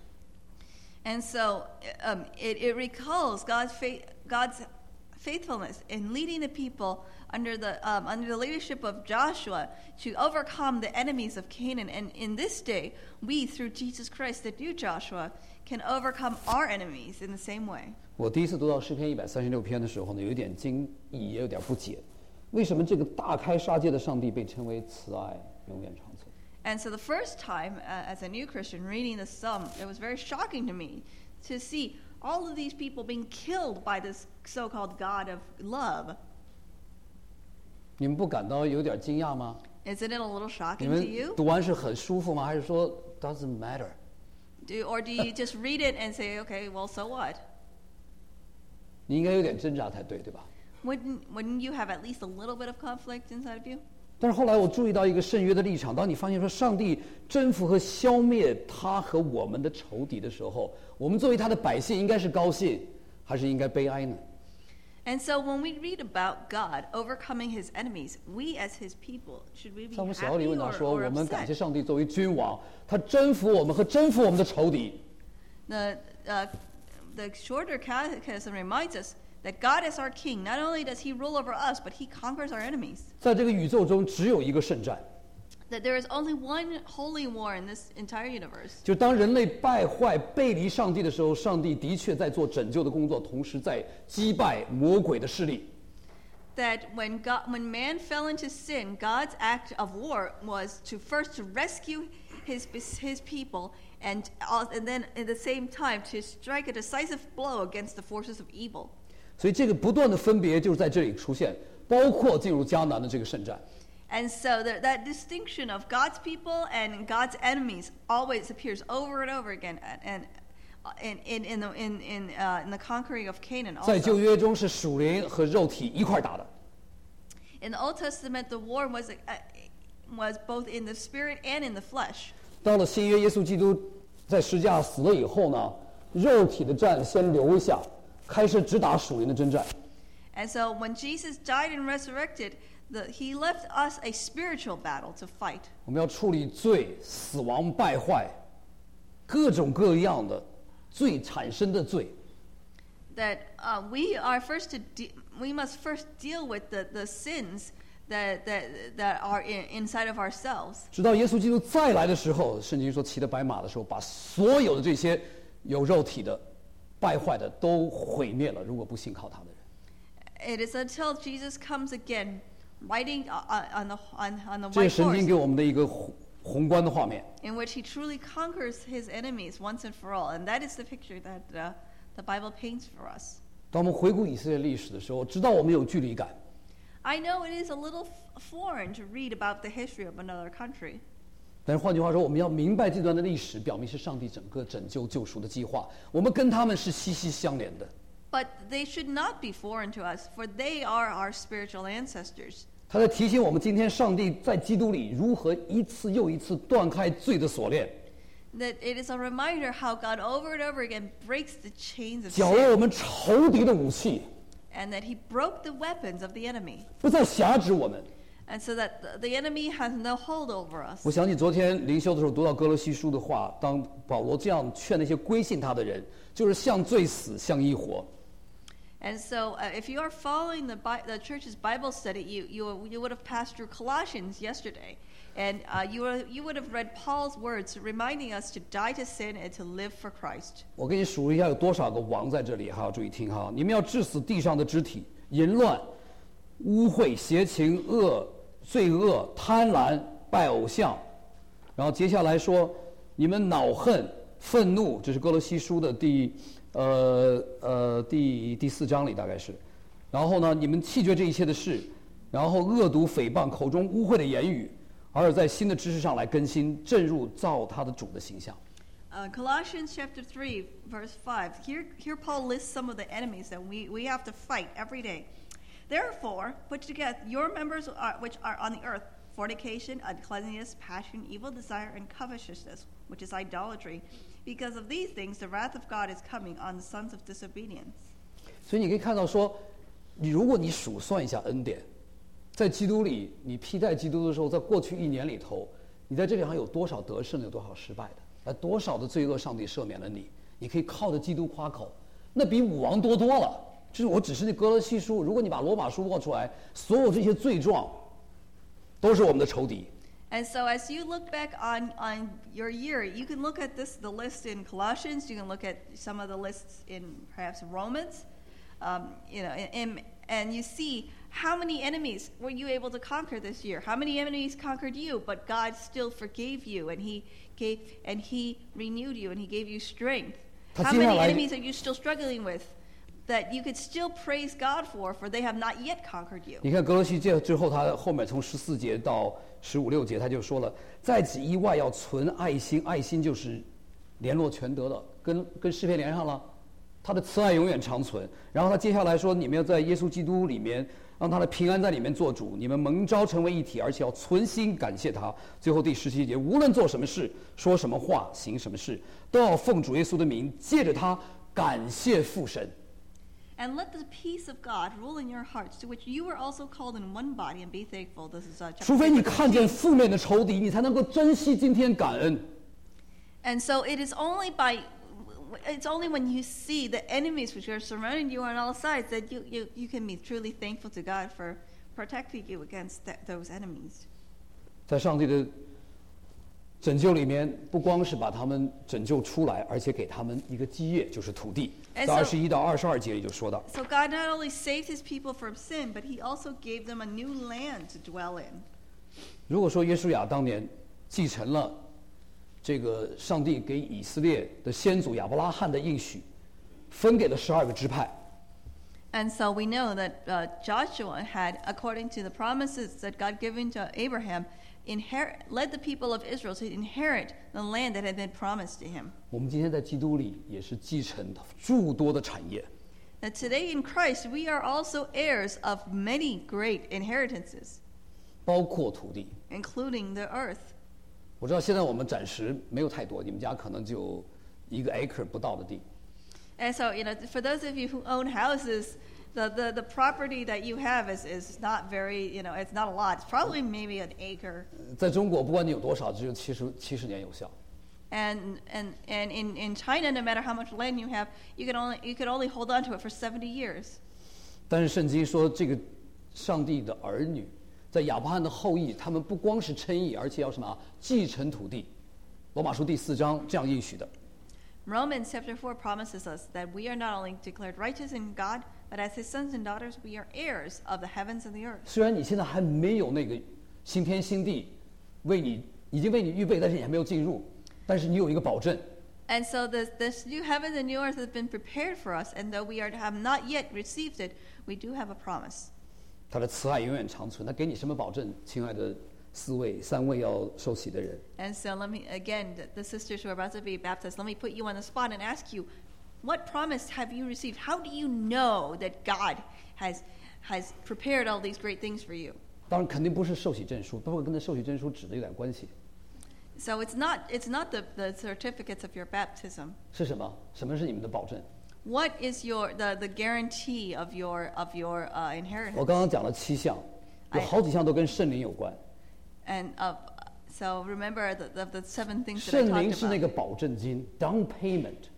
And so it recalls God's faithfulness in leading the people under the leadership of Joshua to overcome the enemies of Canaan. And in this day, we, through Jesus Christ, the new Joshua, can overcome our enemies in the same way. 我第一次读到诗篇136篇的时候呢，有一点惊异，也有点不解。为什么这个大开杀戒的上帝被称为慈爱，永远长存？ And so the first time, as a new Christian reading the psalm, it was very shocking to me to see all of these people being killed by this so-called God of love. 你们不感到有点惊讶吗？ Isn't it a little 你 shocking to 们 you? 读完是很舒服吗？还是说 doesn't matter？ Or do you just read it and say, okay, well, so what? 你应该有点挣扎才对，对吧？ Wouldn't you have at least a little bit of conflict inside of you? 但是后来我注意到一个圣约的立场，当你发现说上帝征服和消灭他和我们的仇敌的时候，我们作为他的百姓应该是高兴，还是应该悲哀呢？ And so when we read about God overcoming his enemies, we as his people, should we be 在我们小里 happy 问他说， or 我们感谢 upset? 上帝作为君王，他征服我们和征服我们的仇敌。 The shorter catechism reminds us that God is our king. Not only does he rule over us, but he conquers our enemies. 在这个宇宙中，只有一个圣战， That there is only one holy war in this entire universe. 就当人类败坏、背离上帝的时候，上帝的确在做拯救的工作，同时在击败魔鬼的势力。 That when man fell into sin, God's act of war was to rescue his people, and then at the same time to strike a decisive blow against the forces of evil. 所以这个不断的分别就是在这里出现，包括进入迦南的这个圣战。 And so that distinction of God's people and God's enemies always appears over and over again, and in the conquering of Canaan 在旧 also. 约中是属灵和肉体一块打的， In the Old Testament, the war was both in the spirit and in the flesh. 到了新约，耶稣基督在十字架死了以后呢，肉体的战先留一下，开始只打属灵的征战。 And so when Jesus died and resurrected, he left us a spiritual battle to fight. 我们要处理罪、死亡、败坏，各种各样的罪产生的罪。 That we must first deal with the sins that are inside of ourselves. 直到耶稣基督再来的时候，圣经说骑着白马的时候，把所有的这些有肉体的、败坏的都毁灭了。如果不信靠他的人， It is until Jesus comes again, riding on the 这 white 是神经 horse, 给我们的一个宏观的画面。 in which he truly conquers his enemies once and for all. And that is the picture that the Bible paints for us. 当我们回顾以色列历史的时候，知道我们有距离感， I know it is a little foreign to read about the history of another country. 但是换句话说，我们要明白这段的历史，表明是上帝整个拯救救赎的计划，我们跟他们是息息相连的。 But they should not be foreign to us, for they are our spiritual ancestors. 他在提醒我们，今天上帝在基督里如何一次又一次断开罪的锁链， That it is a reminder how God over and over again breaks the chains of 缴了 sin, 我们仇敌的武器， and that he broke the weapons of the enemy. 不再辖制我们。 And so that the enemy has no hold over us. 我想起昨天灵修的时候读到哥罗西书的话，当保罗这样劝那些归信他的人，就是向罪死，向义活。 And so, if you are following the church's Bible study, you would have passed through Colossians yesterday, and you would have read Paul's words reminding us to die to sin and to live for Christ. 我给你数一下有多少个王在这里，还要注意听哈。你们要治死地上的肢体，淫乱、污秽、邪情、罪恶、贪婪、拜偶像。然后接下来说，你们恼恨、愤怒，这是哥罗西书的第4章里大概是。然后呢，你们弃绝这一切的事，然后恶毒、誹谤、口中污秽的言语，而在新的知识上来更新，正入造他的主的形象。 Colossians chapter 3, verse 5. Here Paul lists some of the enemies that we have to fight every day. Therefore, put together your members which are on the earth, fornication, uncleanness, passion, evil desire, and covetousness, which is idolatry. Because of these things, the wrath of God is coming on the sons of disobedience. 所以你可以看到说，如果你数算一下恩典，在基督里，你披戴基督的时候，在过去1年里头，你在这里上有多少得胜，有多少失败的，多少的罪恶，上帝赦免了你，你可以靠着基督夸口，那比武王多多了。就是我只是那哥罗西书，如果你把罗马书握出来，所有这些罪状，都是我们的仇敌。 And so as you look back on your year, you can look at the list in Colossians, you can look at some of the lists in perhaps Romans, and you see how many enemies were you able to conquer this year? How many enemies conquered you, but God still forgave you, and He renewed you, and He gave you strength? How many enemies are you still struggling with that you could still praise God for they have not yet conquered you? 你看哥罗西书之后，他后面从14节到15、16节，他就说了，在此以外要存爱心，爱心就是联络全德的，跟诗篇连上了，他的慈爱永远长存。然后他接下来说，你们要在耶稣基督里面，让他的平安在里面做主，你们蒙召成为一体，而且要存心感谢他。最后第17节，无论做什么事，说什么话，行什么事，都要奉主耶稣的名，借着他感谢父神。 And let the peace of God rule in your hearts, to which you were also called in one body, and be thankful. This is chapter 除非你 6, 看见负面的仇敌，你才能够珍惜今天感恩。 And so it's only when you see the enemies which are surrounding you on all sides that you can be truly thankful to God for protecting you against those enemies. 在上帝的拯救里面，不光是把他们拯救出来，而且给他们一个基业，就是土地。在21到22节里就说到。 So God not only saved His people from sin, but He also gave them a new land to dwell in. 如果说约书亚当年继承了这个上帝给以色列的先祖亚伯拉罕的应许，分给了12个支派。 And so we know that Joshua had, according to the promises that God given to Abraham, led the people of Israel to inherit the land that had been promised to him. 我们今天在基督里也是继承诸多的产业。 That today in Christ we are also heirs of many great inheritances, 包括土地。 including the earth. 我知道现在我们暂时没有太多，你们家可能就1个 acre 不到的地。 And so, for those of you who own houses, the property that you have is not very, it's not a lot. It's probably maybe an acre. 在中国，不管你有多少，只有70年有效。 And in China, no matter how much land you have, you could only hold on to it for 70 years. 但是圣经说，这个上帝的儿女，在亚伯拉罕的后裔，他们不光是称义，而且要什么？继承土地。罗马书第4章这样应许的。 Romans chapter 4 promises us that we are not only declared righteous in God, but as His sons and daughters, we are heirs of the heavens and the earth. 虽然你现在还没有那个新天新地，已经为你预备，但是你还没有进入，但是你有一个保证。 And so this new heavens and new earth has been prepared for us, and though we have not yet received it, we do have a promise. 他的慈爱永远长存。他给你什么保证，亲爱的3位要受洗的人？ And so let me, again, the sisters who are about to be baptized, let me put you on the spot and ask you, what promise have you received? How do you know that God has prepared all these great things for you? 当然肯定不是受洗证书，不过跟那受洗证书指的有点关系。 So it's not the certificates of your baptism. 是什么？什么是你们的保证？ What is the guarantee of your 我 inheritance? 刚刚讲了7项，有好几项都跟圣灵有关。 And so remember the 7 things that I 圣 talked 灵是那 about. 个保证金 （down payment）。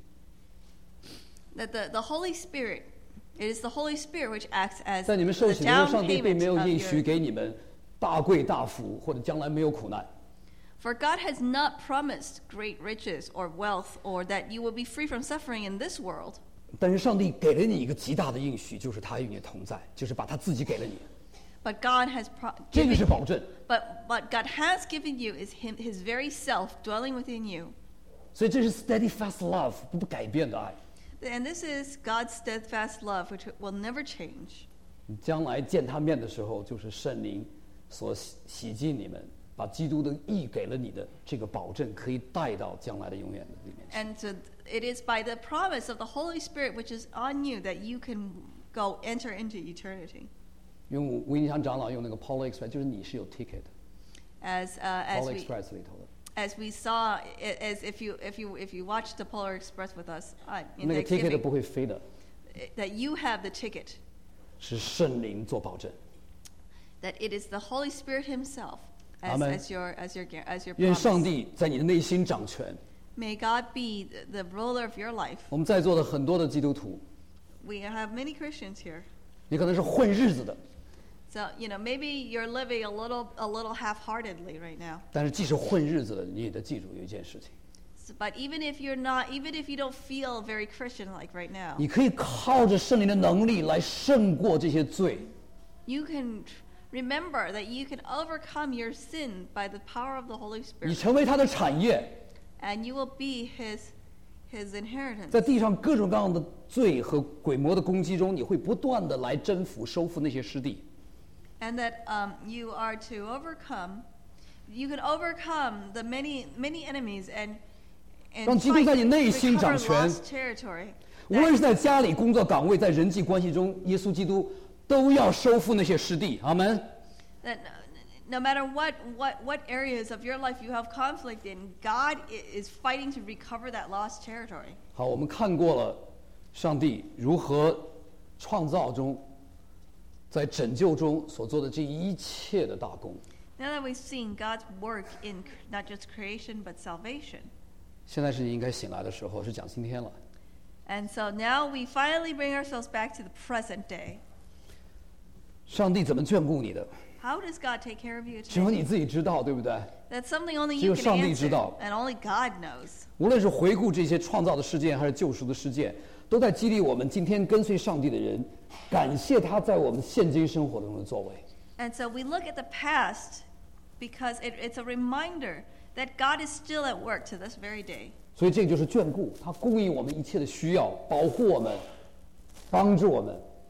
That the Holy Spirit, it is the Holy Spirit which acts as 在你们 the 受洗的时候， down 上帝并没 payment 有 of 应许 your. 给你们大贵大福，或者将来没有苦难。 For God has not promised great riches or wealth, or that you will be free from suffering in this world. 但是上帝给了你一个极大的应许，就是他与你同在，就是把他自己给了你， But God has 这个 given 是保证。 but what God has given you is His very self dwelling within you. 所以这是 steadfast love， 不改变的爱。 And this is God's steadfast love, which will never change. 你将来见他面的时候，就是圣灵所洗净你们，把基督的义给了你的这个保证，可以带到将来的永远的里面去。 And so it is by the promise of the Holy Spirit which is on you that you can enter into eternity. 用维尼强长老用那个 Polar Express， 就是你是有 ticket 的 As Polar we Express 里头的。 as we saw, as if you watched the Polar Express with us in 那个 ticket 不 Thanksgiving, 会飞的， that you have the ticket, 是圣灵做保证。 that it is the Holy Spirit Himself Amen. as your 愿 promise. 上帝在你的内心掌权。 May God be the ruler of your life. 我们在座的很多的基督徒， We have many Christians here. 你可能是混日子的， So, maybe you're living a little half-heartedly right now. 但是即使混日子的，你也得记住有一件事情： But even if you don't feel very Christian-like right now, 你可以靠着圣灵的能力来胜过这些罪。 you can remember that you can overcome your sin by the power of the Holy 你 Spirit, 成为他的产业， and you will be His inheritance. 在地上各种各样的罪和鬼魔的攻击中，你会不断的来征服、收复那些失地。 And that you are to overcome. You can overcome the many enemies and 让基督在你内心 recover 掌权。 lost territory. 无论是在家里、工作岗位，在人际关系中，耶稣基督都要收复那些失地。阿门。 That no matter what areas of your life you have conflict in, God is fighting to recover that lost territory. 好，我们看过了上帝如何创造中，在拯救中所做的这一切的大功。 Now that we've seen God's work in not just creation but salvation, 现在是你应该醒来的时候，是讲今天了。 and so now we finally bring ourselves back to the present day. 上帝怎么眷顾你的？ How does God take care of you 只有 today? 你自己知道，对不对？ That's something only 只 you 有 can 上帝知 answer, 道。 and only God knows. 无论是回顾这些创造的事件，还是救赎的事件，都在激励我们今天跟随上帝的人，感谢他在我们现今生活中的作为。 And so we look at the past because it's a reminder that God is still at work to this very day. 所以这就是眷顾，他供应我们一切的需要，保护我们，帮助我们。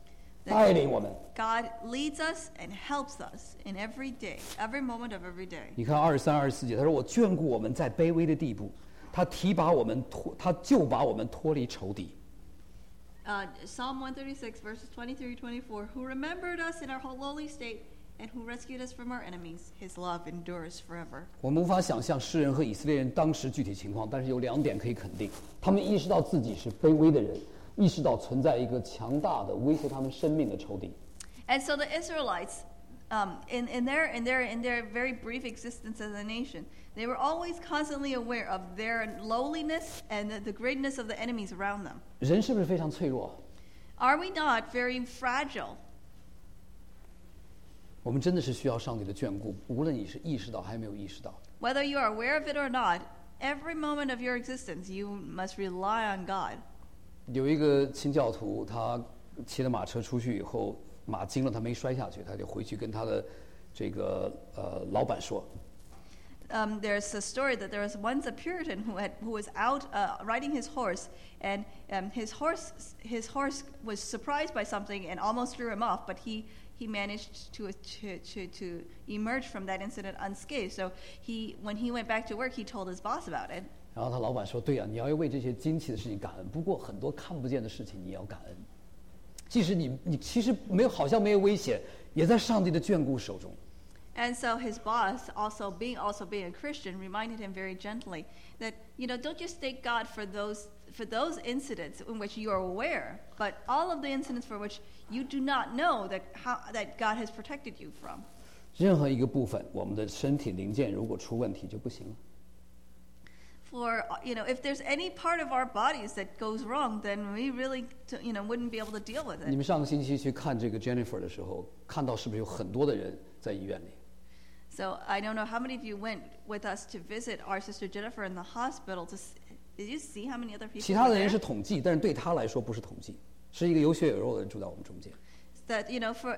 带领我们。 God leads us and helps us in every day, every moment of every day. 你看23、24节，他说：“我眷顾我们在卑微的地步，他就把我们脱离仇敌。” Psalm 136, verses 23 24, who remembered us in our lowly state and who rescued us from our enemies. His love endures forever. 我们无法想象诗人和以色列人当时具体情况，但是有2点可以肯定：他们意识到自己是卑微的人，意识到存在一个强大的威胁他们生命的仇敌。 And so the Israelites, in their very brief existence as a nation, they were always constantly aware of their lowliness and the greatness of the enemies around them. 人是不是非常脆弱？ Are we not very fragile? 我们真的是需要上帝的眷顾，无论你是意识到还是没有意识到。 Whether you are aware of it or not, every moment of your existence, you must rely on God. 有一个清教徒，他骑了马车出去以后，马惊了，他没摔下去，他就回去跟他的这个老板说。 There's a story that there was once a Puritan who was out riding his horse, and his horse was surprised by something and almost threw him off, but he managed to emerge from that incident unscathed. So when he went back to work, he told his boss about it. 然后他老板说：“对呀，你要为这些惊奇的事情感恩，不过很多看不见的事情你要感恩。即使你其实好像没有危险，也在上帝的眷顾手中。” And so his boss, also being a Christian, reminded him very gently that, don't just thank God for those incidents in which you are aware, but all of the incidents for which you do not know that God has protected you from. 任何一个部分，我们的身体零件如果出问题就不行了。 For if there's any part of our bodies that goes wrong, then we really wouldn't be able to deal with 你 it. 们上个星期去看这个 Jennifer 的时候，看到是不是有很多的人在医院里？ So I don't know how many of you went with us to visit our sister Jennifer in the hospital. Did you see how many other people 其他 were 的人 there? 是统计，但是对他来说不是统计，是一个有血有肉的人住在我们中间。 That for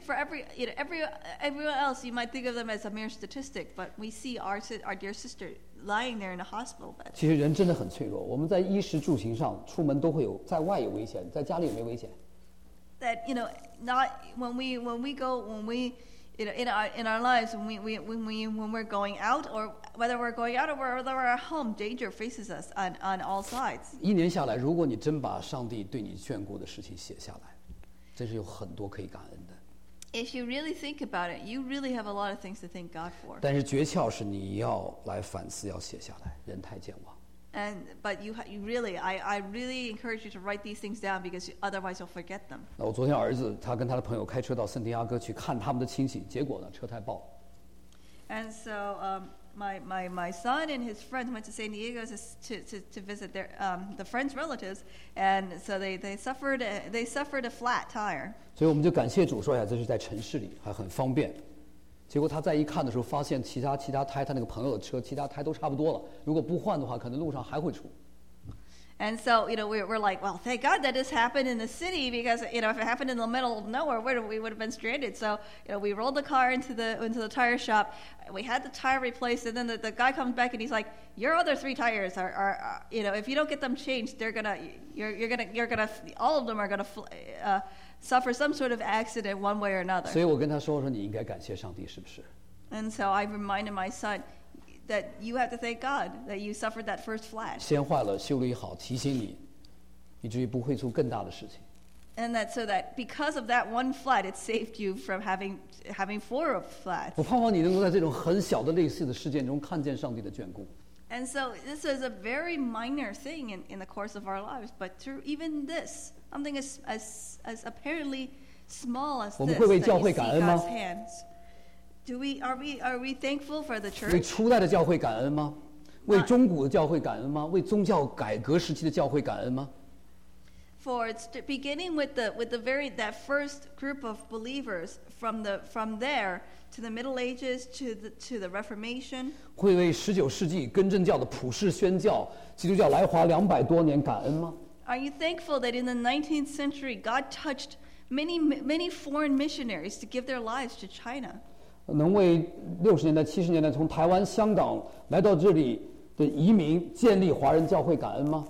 everyone else, you might think of them as a mere statistic, but we see our dear sister lying there in a hospital bed. 其实人真的很脆弱，我们在衣食住行上出门都会有，在外有危险，在家里有没有危险？ That not when we in our lives when we're going out, or whether we're going out or whether we're at home, danger faces us on all sides. 1年下来，如果你真把上帝对你眷顾的事情写下来，真是有很多可以感恩的。 If you really think about it, you really have a lot of things to thank God for. 但是诀窍是你要来反思，要写下来。人太健忘。 But you really, I really encourage you to write these things down because otherwise you'll forget them. 那我昨天儿子他跟他的朋友开车到圣地亚哥去看他们的亲戚，结果呢车胎爆。 And so my son and his friends went to San Diego to visit the friends' relatives, and so they suffered a flat tire. 所以我们就感谢主说呀，这是在城市里还很方便。结果他再一看的时候，发现其他胎，他那个朋友的车其他胎都差不多了。如果不换的话，可能路上还会出。 And so we're like, well, thank God that this happened in the city, because if it happened in the middle of nowhere, we would have been stranded. So we rolled the car into the tire shop. We had the tire replaced, and then the guy comes back and he's like, your other 3 tires are if you don't get them changed, you're gonna all of them are gonna suffer some sort of accident one way or another. 所以我跟他说你应该感谢上帝，是不是？ And so I reminded my son that you have to thank God that you suffered that first flat. 先坏了修理好，提醒你，以至于不会出更大的事情。 And so that because of that one flat, it saved you from having 4 flats. 我盼望你能够在这种很小的类似的事件中看见上帝的眷顾。 And so this is a very minor thing in the course of our lives, but through even this, something as apparently small as 我 this, 们会为 that 教 you 会 see 感恩吗？ God's hands. Are we thankful for the 为 church? 初代的教会感恩吗？为中古的教会感恩吗？为宗教改革时期的教会感恩吗？ For it's beginning with that first group of believers from there to the Middle Ages to the Reformation. 会为19世纪更正教的普世宣教，基督教来华200多年感恩吗？ Are you thankful that in the 19th century God touched many foreign missionaries to give their lives to China? 能为60年代、70年代从台湾、香港来到这里的移民建立华人教会感恩吗？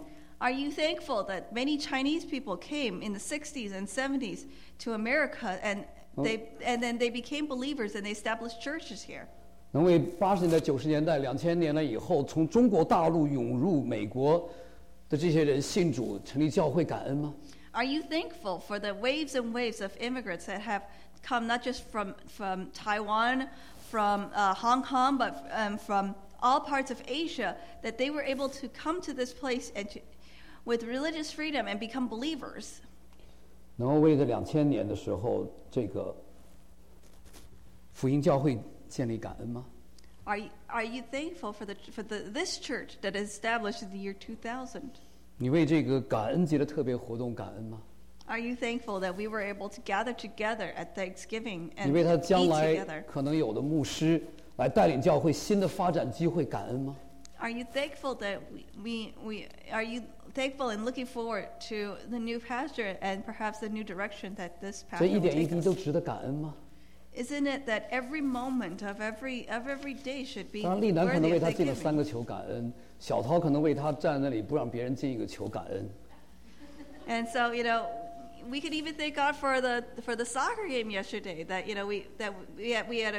Are you thankful that many Chinese people came in the 60s and 70s to America and then they became believers and they established churches here? 能为80年代、90年代、2000年了以后从中国大陆涌入美国的这些人信主、成立教会感恩吗？ Are you thankful for the waves and waves of immigrants that have come not just from Taiwan, from Hong Kong, but from all parts of Asia, that they were able to come to this place and with religious freedom and become believers? 能够为这2000年的时候这个福音教会建立感恩吗？ Are you thankful for this church that is established in the year 2000? 你为这个感恩节的特别活动感恩吗？ Are you thankful that we were able to gather together at Thanksgiving 你 and 为他 eat 将来 together? 可能有的牧师来带领教会新的发展机会感恩吗？ Are you thankful that are you thankful and looking forward to the new pastor and perhaps the new direction that this 这 pastor 一 will 点一 take 滴都 us? 值得感恩吗？ Isn't it that every moment of every day should be 当然，丽南可能 worthy 为 of 他进了3 thanksgiving? 个球感恩，小涛可能为他站在那里不让别人进1个球感恩。 And so, we could even thank God for the soccer game yesterday. That we had a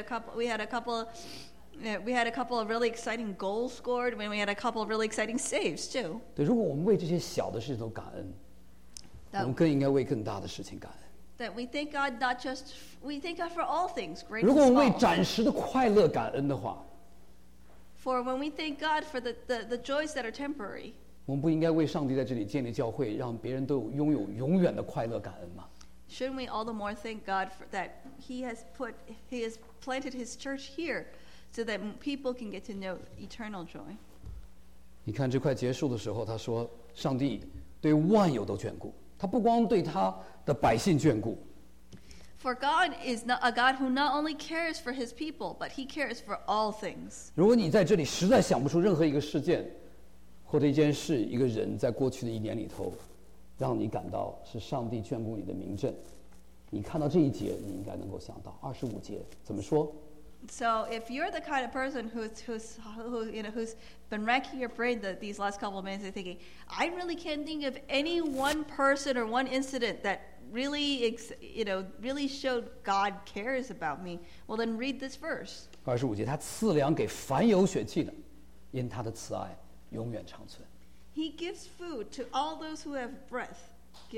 couple of really exciting goals scored, and we had a couple of really exciting saves too. 对，如果我们为这些小的事情都感恩，我们更应该为更大的事情感恩。 That we thank God we thank God for all things, great 如 and 果我们为 small. 暂时的快乐感恩的话， For when we thank God for the joys that are temporary, 我们不应该为上帝在这里建立教会，让别人都拥有永远的快乐感恩吗？ shouldn't we all the more thank God that He has planted His church here, so that people can get to know eternal joy? 你看这快结束的时候，他说：“上帝对万有都眷顾，他不光对他的百姓眷顾， For God is not a God who not only cares for His people, but He cares for all things. 如果你在这里实在想不出任何一个事件，或者一件事、一个人，在过去的1年里头，让你感到是上帝眷顾你的明证，你看到这一节，你应该能够想到25节怎么说？ So if you're the kind of person who's been racking your brain these last couple of minutes and thinking, I really can't think of any one person or one incident that really showed God cares about me, well then read this verse. 25节，他赐粮给凡有血气的，因他的慈爱永远长存。 He gives food to all those who have breath.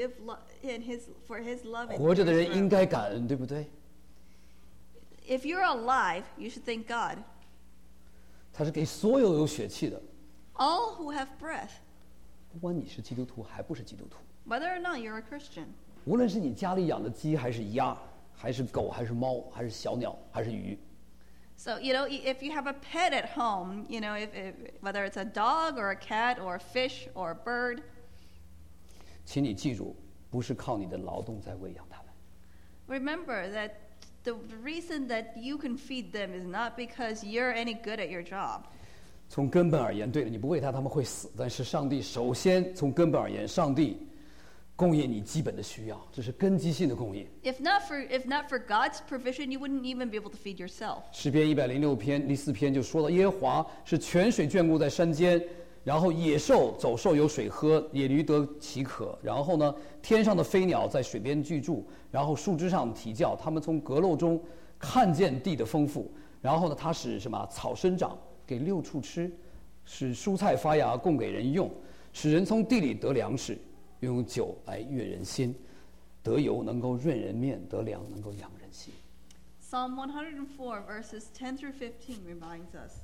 For His love. 活着的人应该感恩，对不对？ If you're alive, you should thank God. 他是给所有有血气的， All who have breath, 不管你是基督徒还不是基督徒， whether or not you're a Christian. 无论是你家里养的鸡还是鸭，还是狗还是猫，还是小鸟还是鱼， So, if you have a pet at home, whether it's a dog or a cat or a fish or a bird, 请你记住，不是靠你的劳动在喂养它们， remember that the reason that you can feed them is not because you're any good at your job. 从根本而言，对了，你不喂它，它们会死。但是上帝首先从根本而言，上帝供应你基本的需要，这是根基性的供应。 If not for God's provision, you wouldn't even be able to feed yourself. 诗篇106篇第4篇就说到，耶和华是泉水眷顾在山间，然后野兽走兽有水喝，野驴得其可。然后呢，天上的飞鸟在水边居住，然后树枝上啼叫，它们从阁楼中看见地的丰富。然后呢，它使什么草生长，给六畜吃，使蔬菜发芽，供给人用，使人从地里得粮食，用酒来悦人心，得油能够润人面，得粮能够养人心。 Psalm 104 verses 10 through 15 reminds us.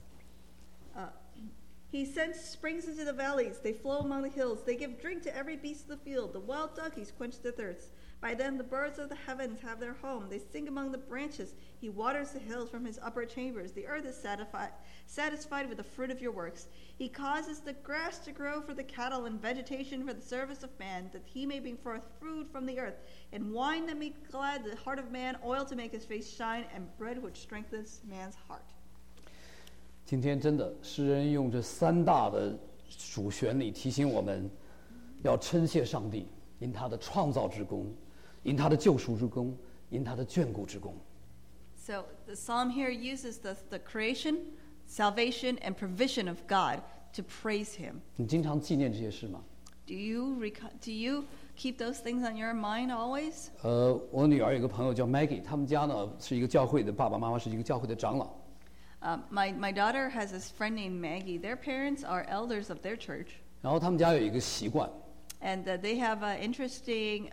He sends springs into the valleys. They flow among the hills. They give drink to every beast of the field. The wild donkeys quench their thirst. By them the birds of the heavens have their home. They sing among the branches. He waters the hills from his upper chambers. The earth is satisfied with the fruit of your works. He causes the grass to grow for the cattle and vegetation for the service of man, that he may bring forth food from the earth, and wine that makes glad the heart of man, oil to make his face shine, and bread which strengthens man's heart. 今天真的，诗人用这3大的主旋律提醒我们，要称谢上帝，因他的创造之功，因他的救赎之功，因他的眷顾之功。 So the psalm here uses the creation, salvation, and provision of God to praise Him. 你经常纪念这些事吗？ Do you keep those things on your mind always? 我女儿有个朋友叫 Maggie， 他们家呢是一个教会的，爸爸妈妈是一个教会的长老。 My daughter has this friend named Maggie. Their parents are elders of their church. 然后他们家有一个习惯， And they have an interesting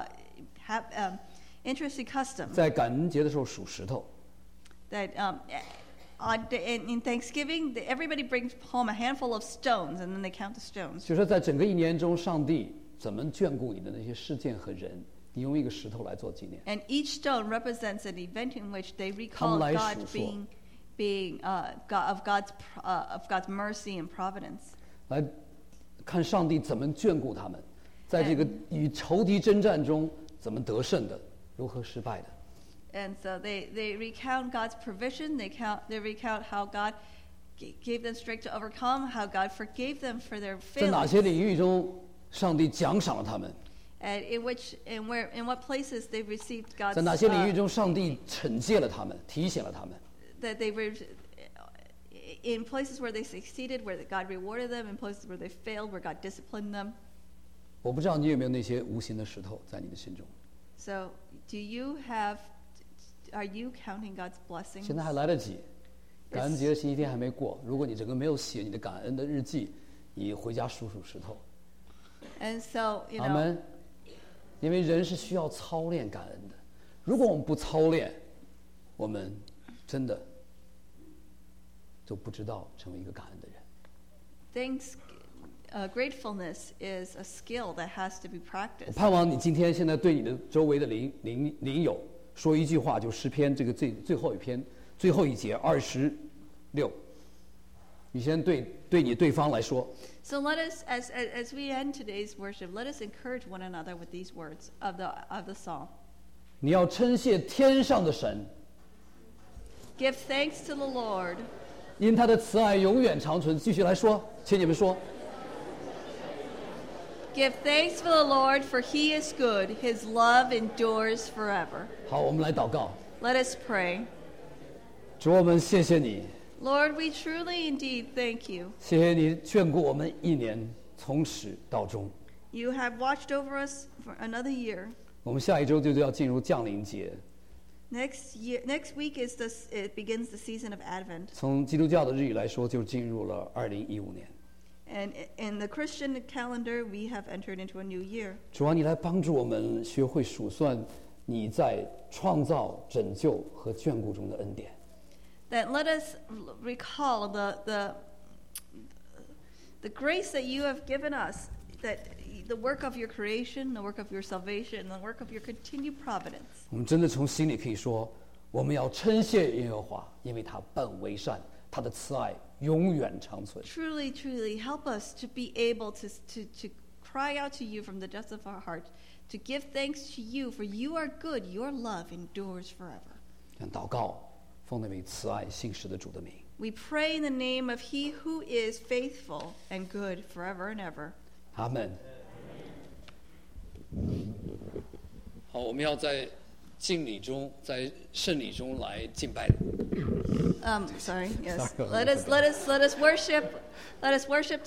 custom 在感恩节的时候数石头。 that in Thanksgiving, everybody brings home a handful of stones, and then they count the stones. 就是说在整个一年中，上帝怎么眷顾你的那些事件和人，你用一个石头来做纪念。 And each stone represents an event in which they 他们 recall 来 God 数说 being of God's mercy and providence. 来看上帝怎么眷顾他们，在这个与仇敌征战中怎么得胜的，如何失败的。 And so they recount God's provision. They recount how God gave them strength to overcome, how God forgave them for their 在哪些 failures, 领域中，上帝奖赏了他们？ and in what places they've received 在 God's 哪些领域中，上帝惩戒了他们，提醒了他们？ that they were in places where they succeeded, where God rewarded them, in places where they failed, where God disciplined them. 我不知道你有没有那些无形的石头在你的心中。 So, are you counting God's blessings? 现在还来得及，感恩节的星期天还没过。如果你整个没有写你的感恩的日记，你回家数数石头。 And so, 阿门。因为人是需要操练感恩的，如果我们不操练，我们真的就不知道成为一个感恩的人。 Gratefulness is a skill that has to be 我 practiced. 盼望你今天现在对你的周围的邻友说一句话，就诗篇这个最后一节26，你先对你对方来说。 So let us, as we end today's worship, let us encourage one another with these words of the psalm. 你要称谢天上的神， Give thanks to the Lord, 因他的慈爱永远长存。继续来说，请你们说。 give thanks for the Lord, for He is good. His love endures forever. 好，我们来祷告。 Let us pray. 主，我们谢谢你， Lord, we truly indeed thank you. 谢谢你眷顾我们一年，从始到终。 You have watched over us for another year. 我们下一周就要进入降临节， Next week it begins the season of Advent. 从基督教的日语来说，就进入了2015年。 And in the Christian calendar, we have entered into a new year. 主啊，你来帮助我们学会数算你在创造、拯救和眷顾中的恩典。 That let us recall the grace that you have given us, that the work of your creation, the work of your salvation, the work of your continued providence. 我们真的从心里可以说，我们要称谢耶和华，因为他本为善，他的慈爱永远长存。 Truly, truly help us to be able to cry out to you from the depths of our heart, to give thanks to you, for you are good, your love endures forever. 让祷告，奉那位慈爱信实的主的名。 We pray in the name of He who is faithful and good forever and ever. 阿门。好，我们要在敬礼中，在圣礼中来敬拜。 Sorry. Yes. Sorry. Let us worship. Let us worship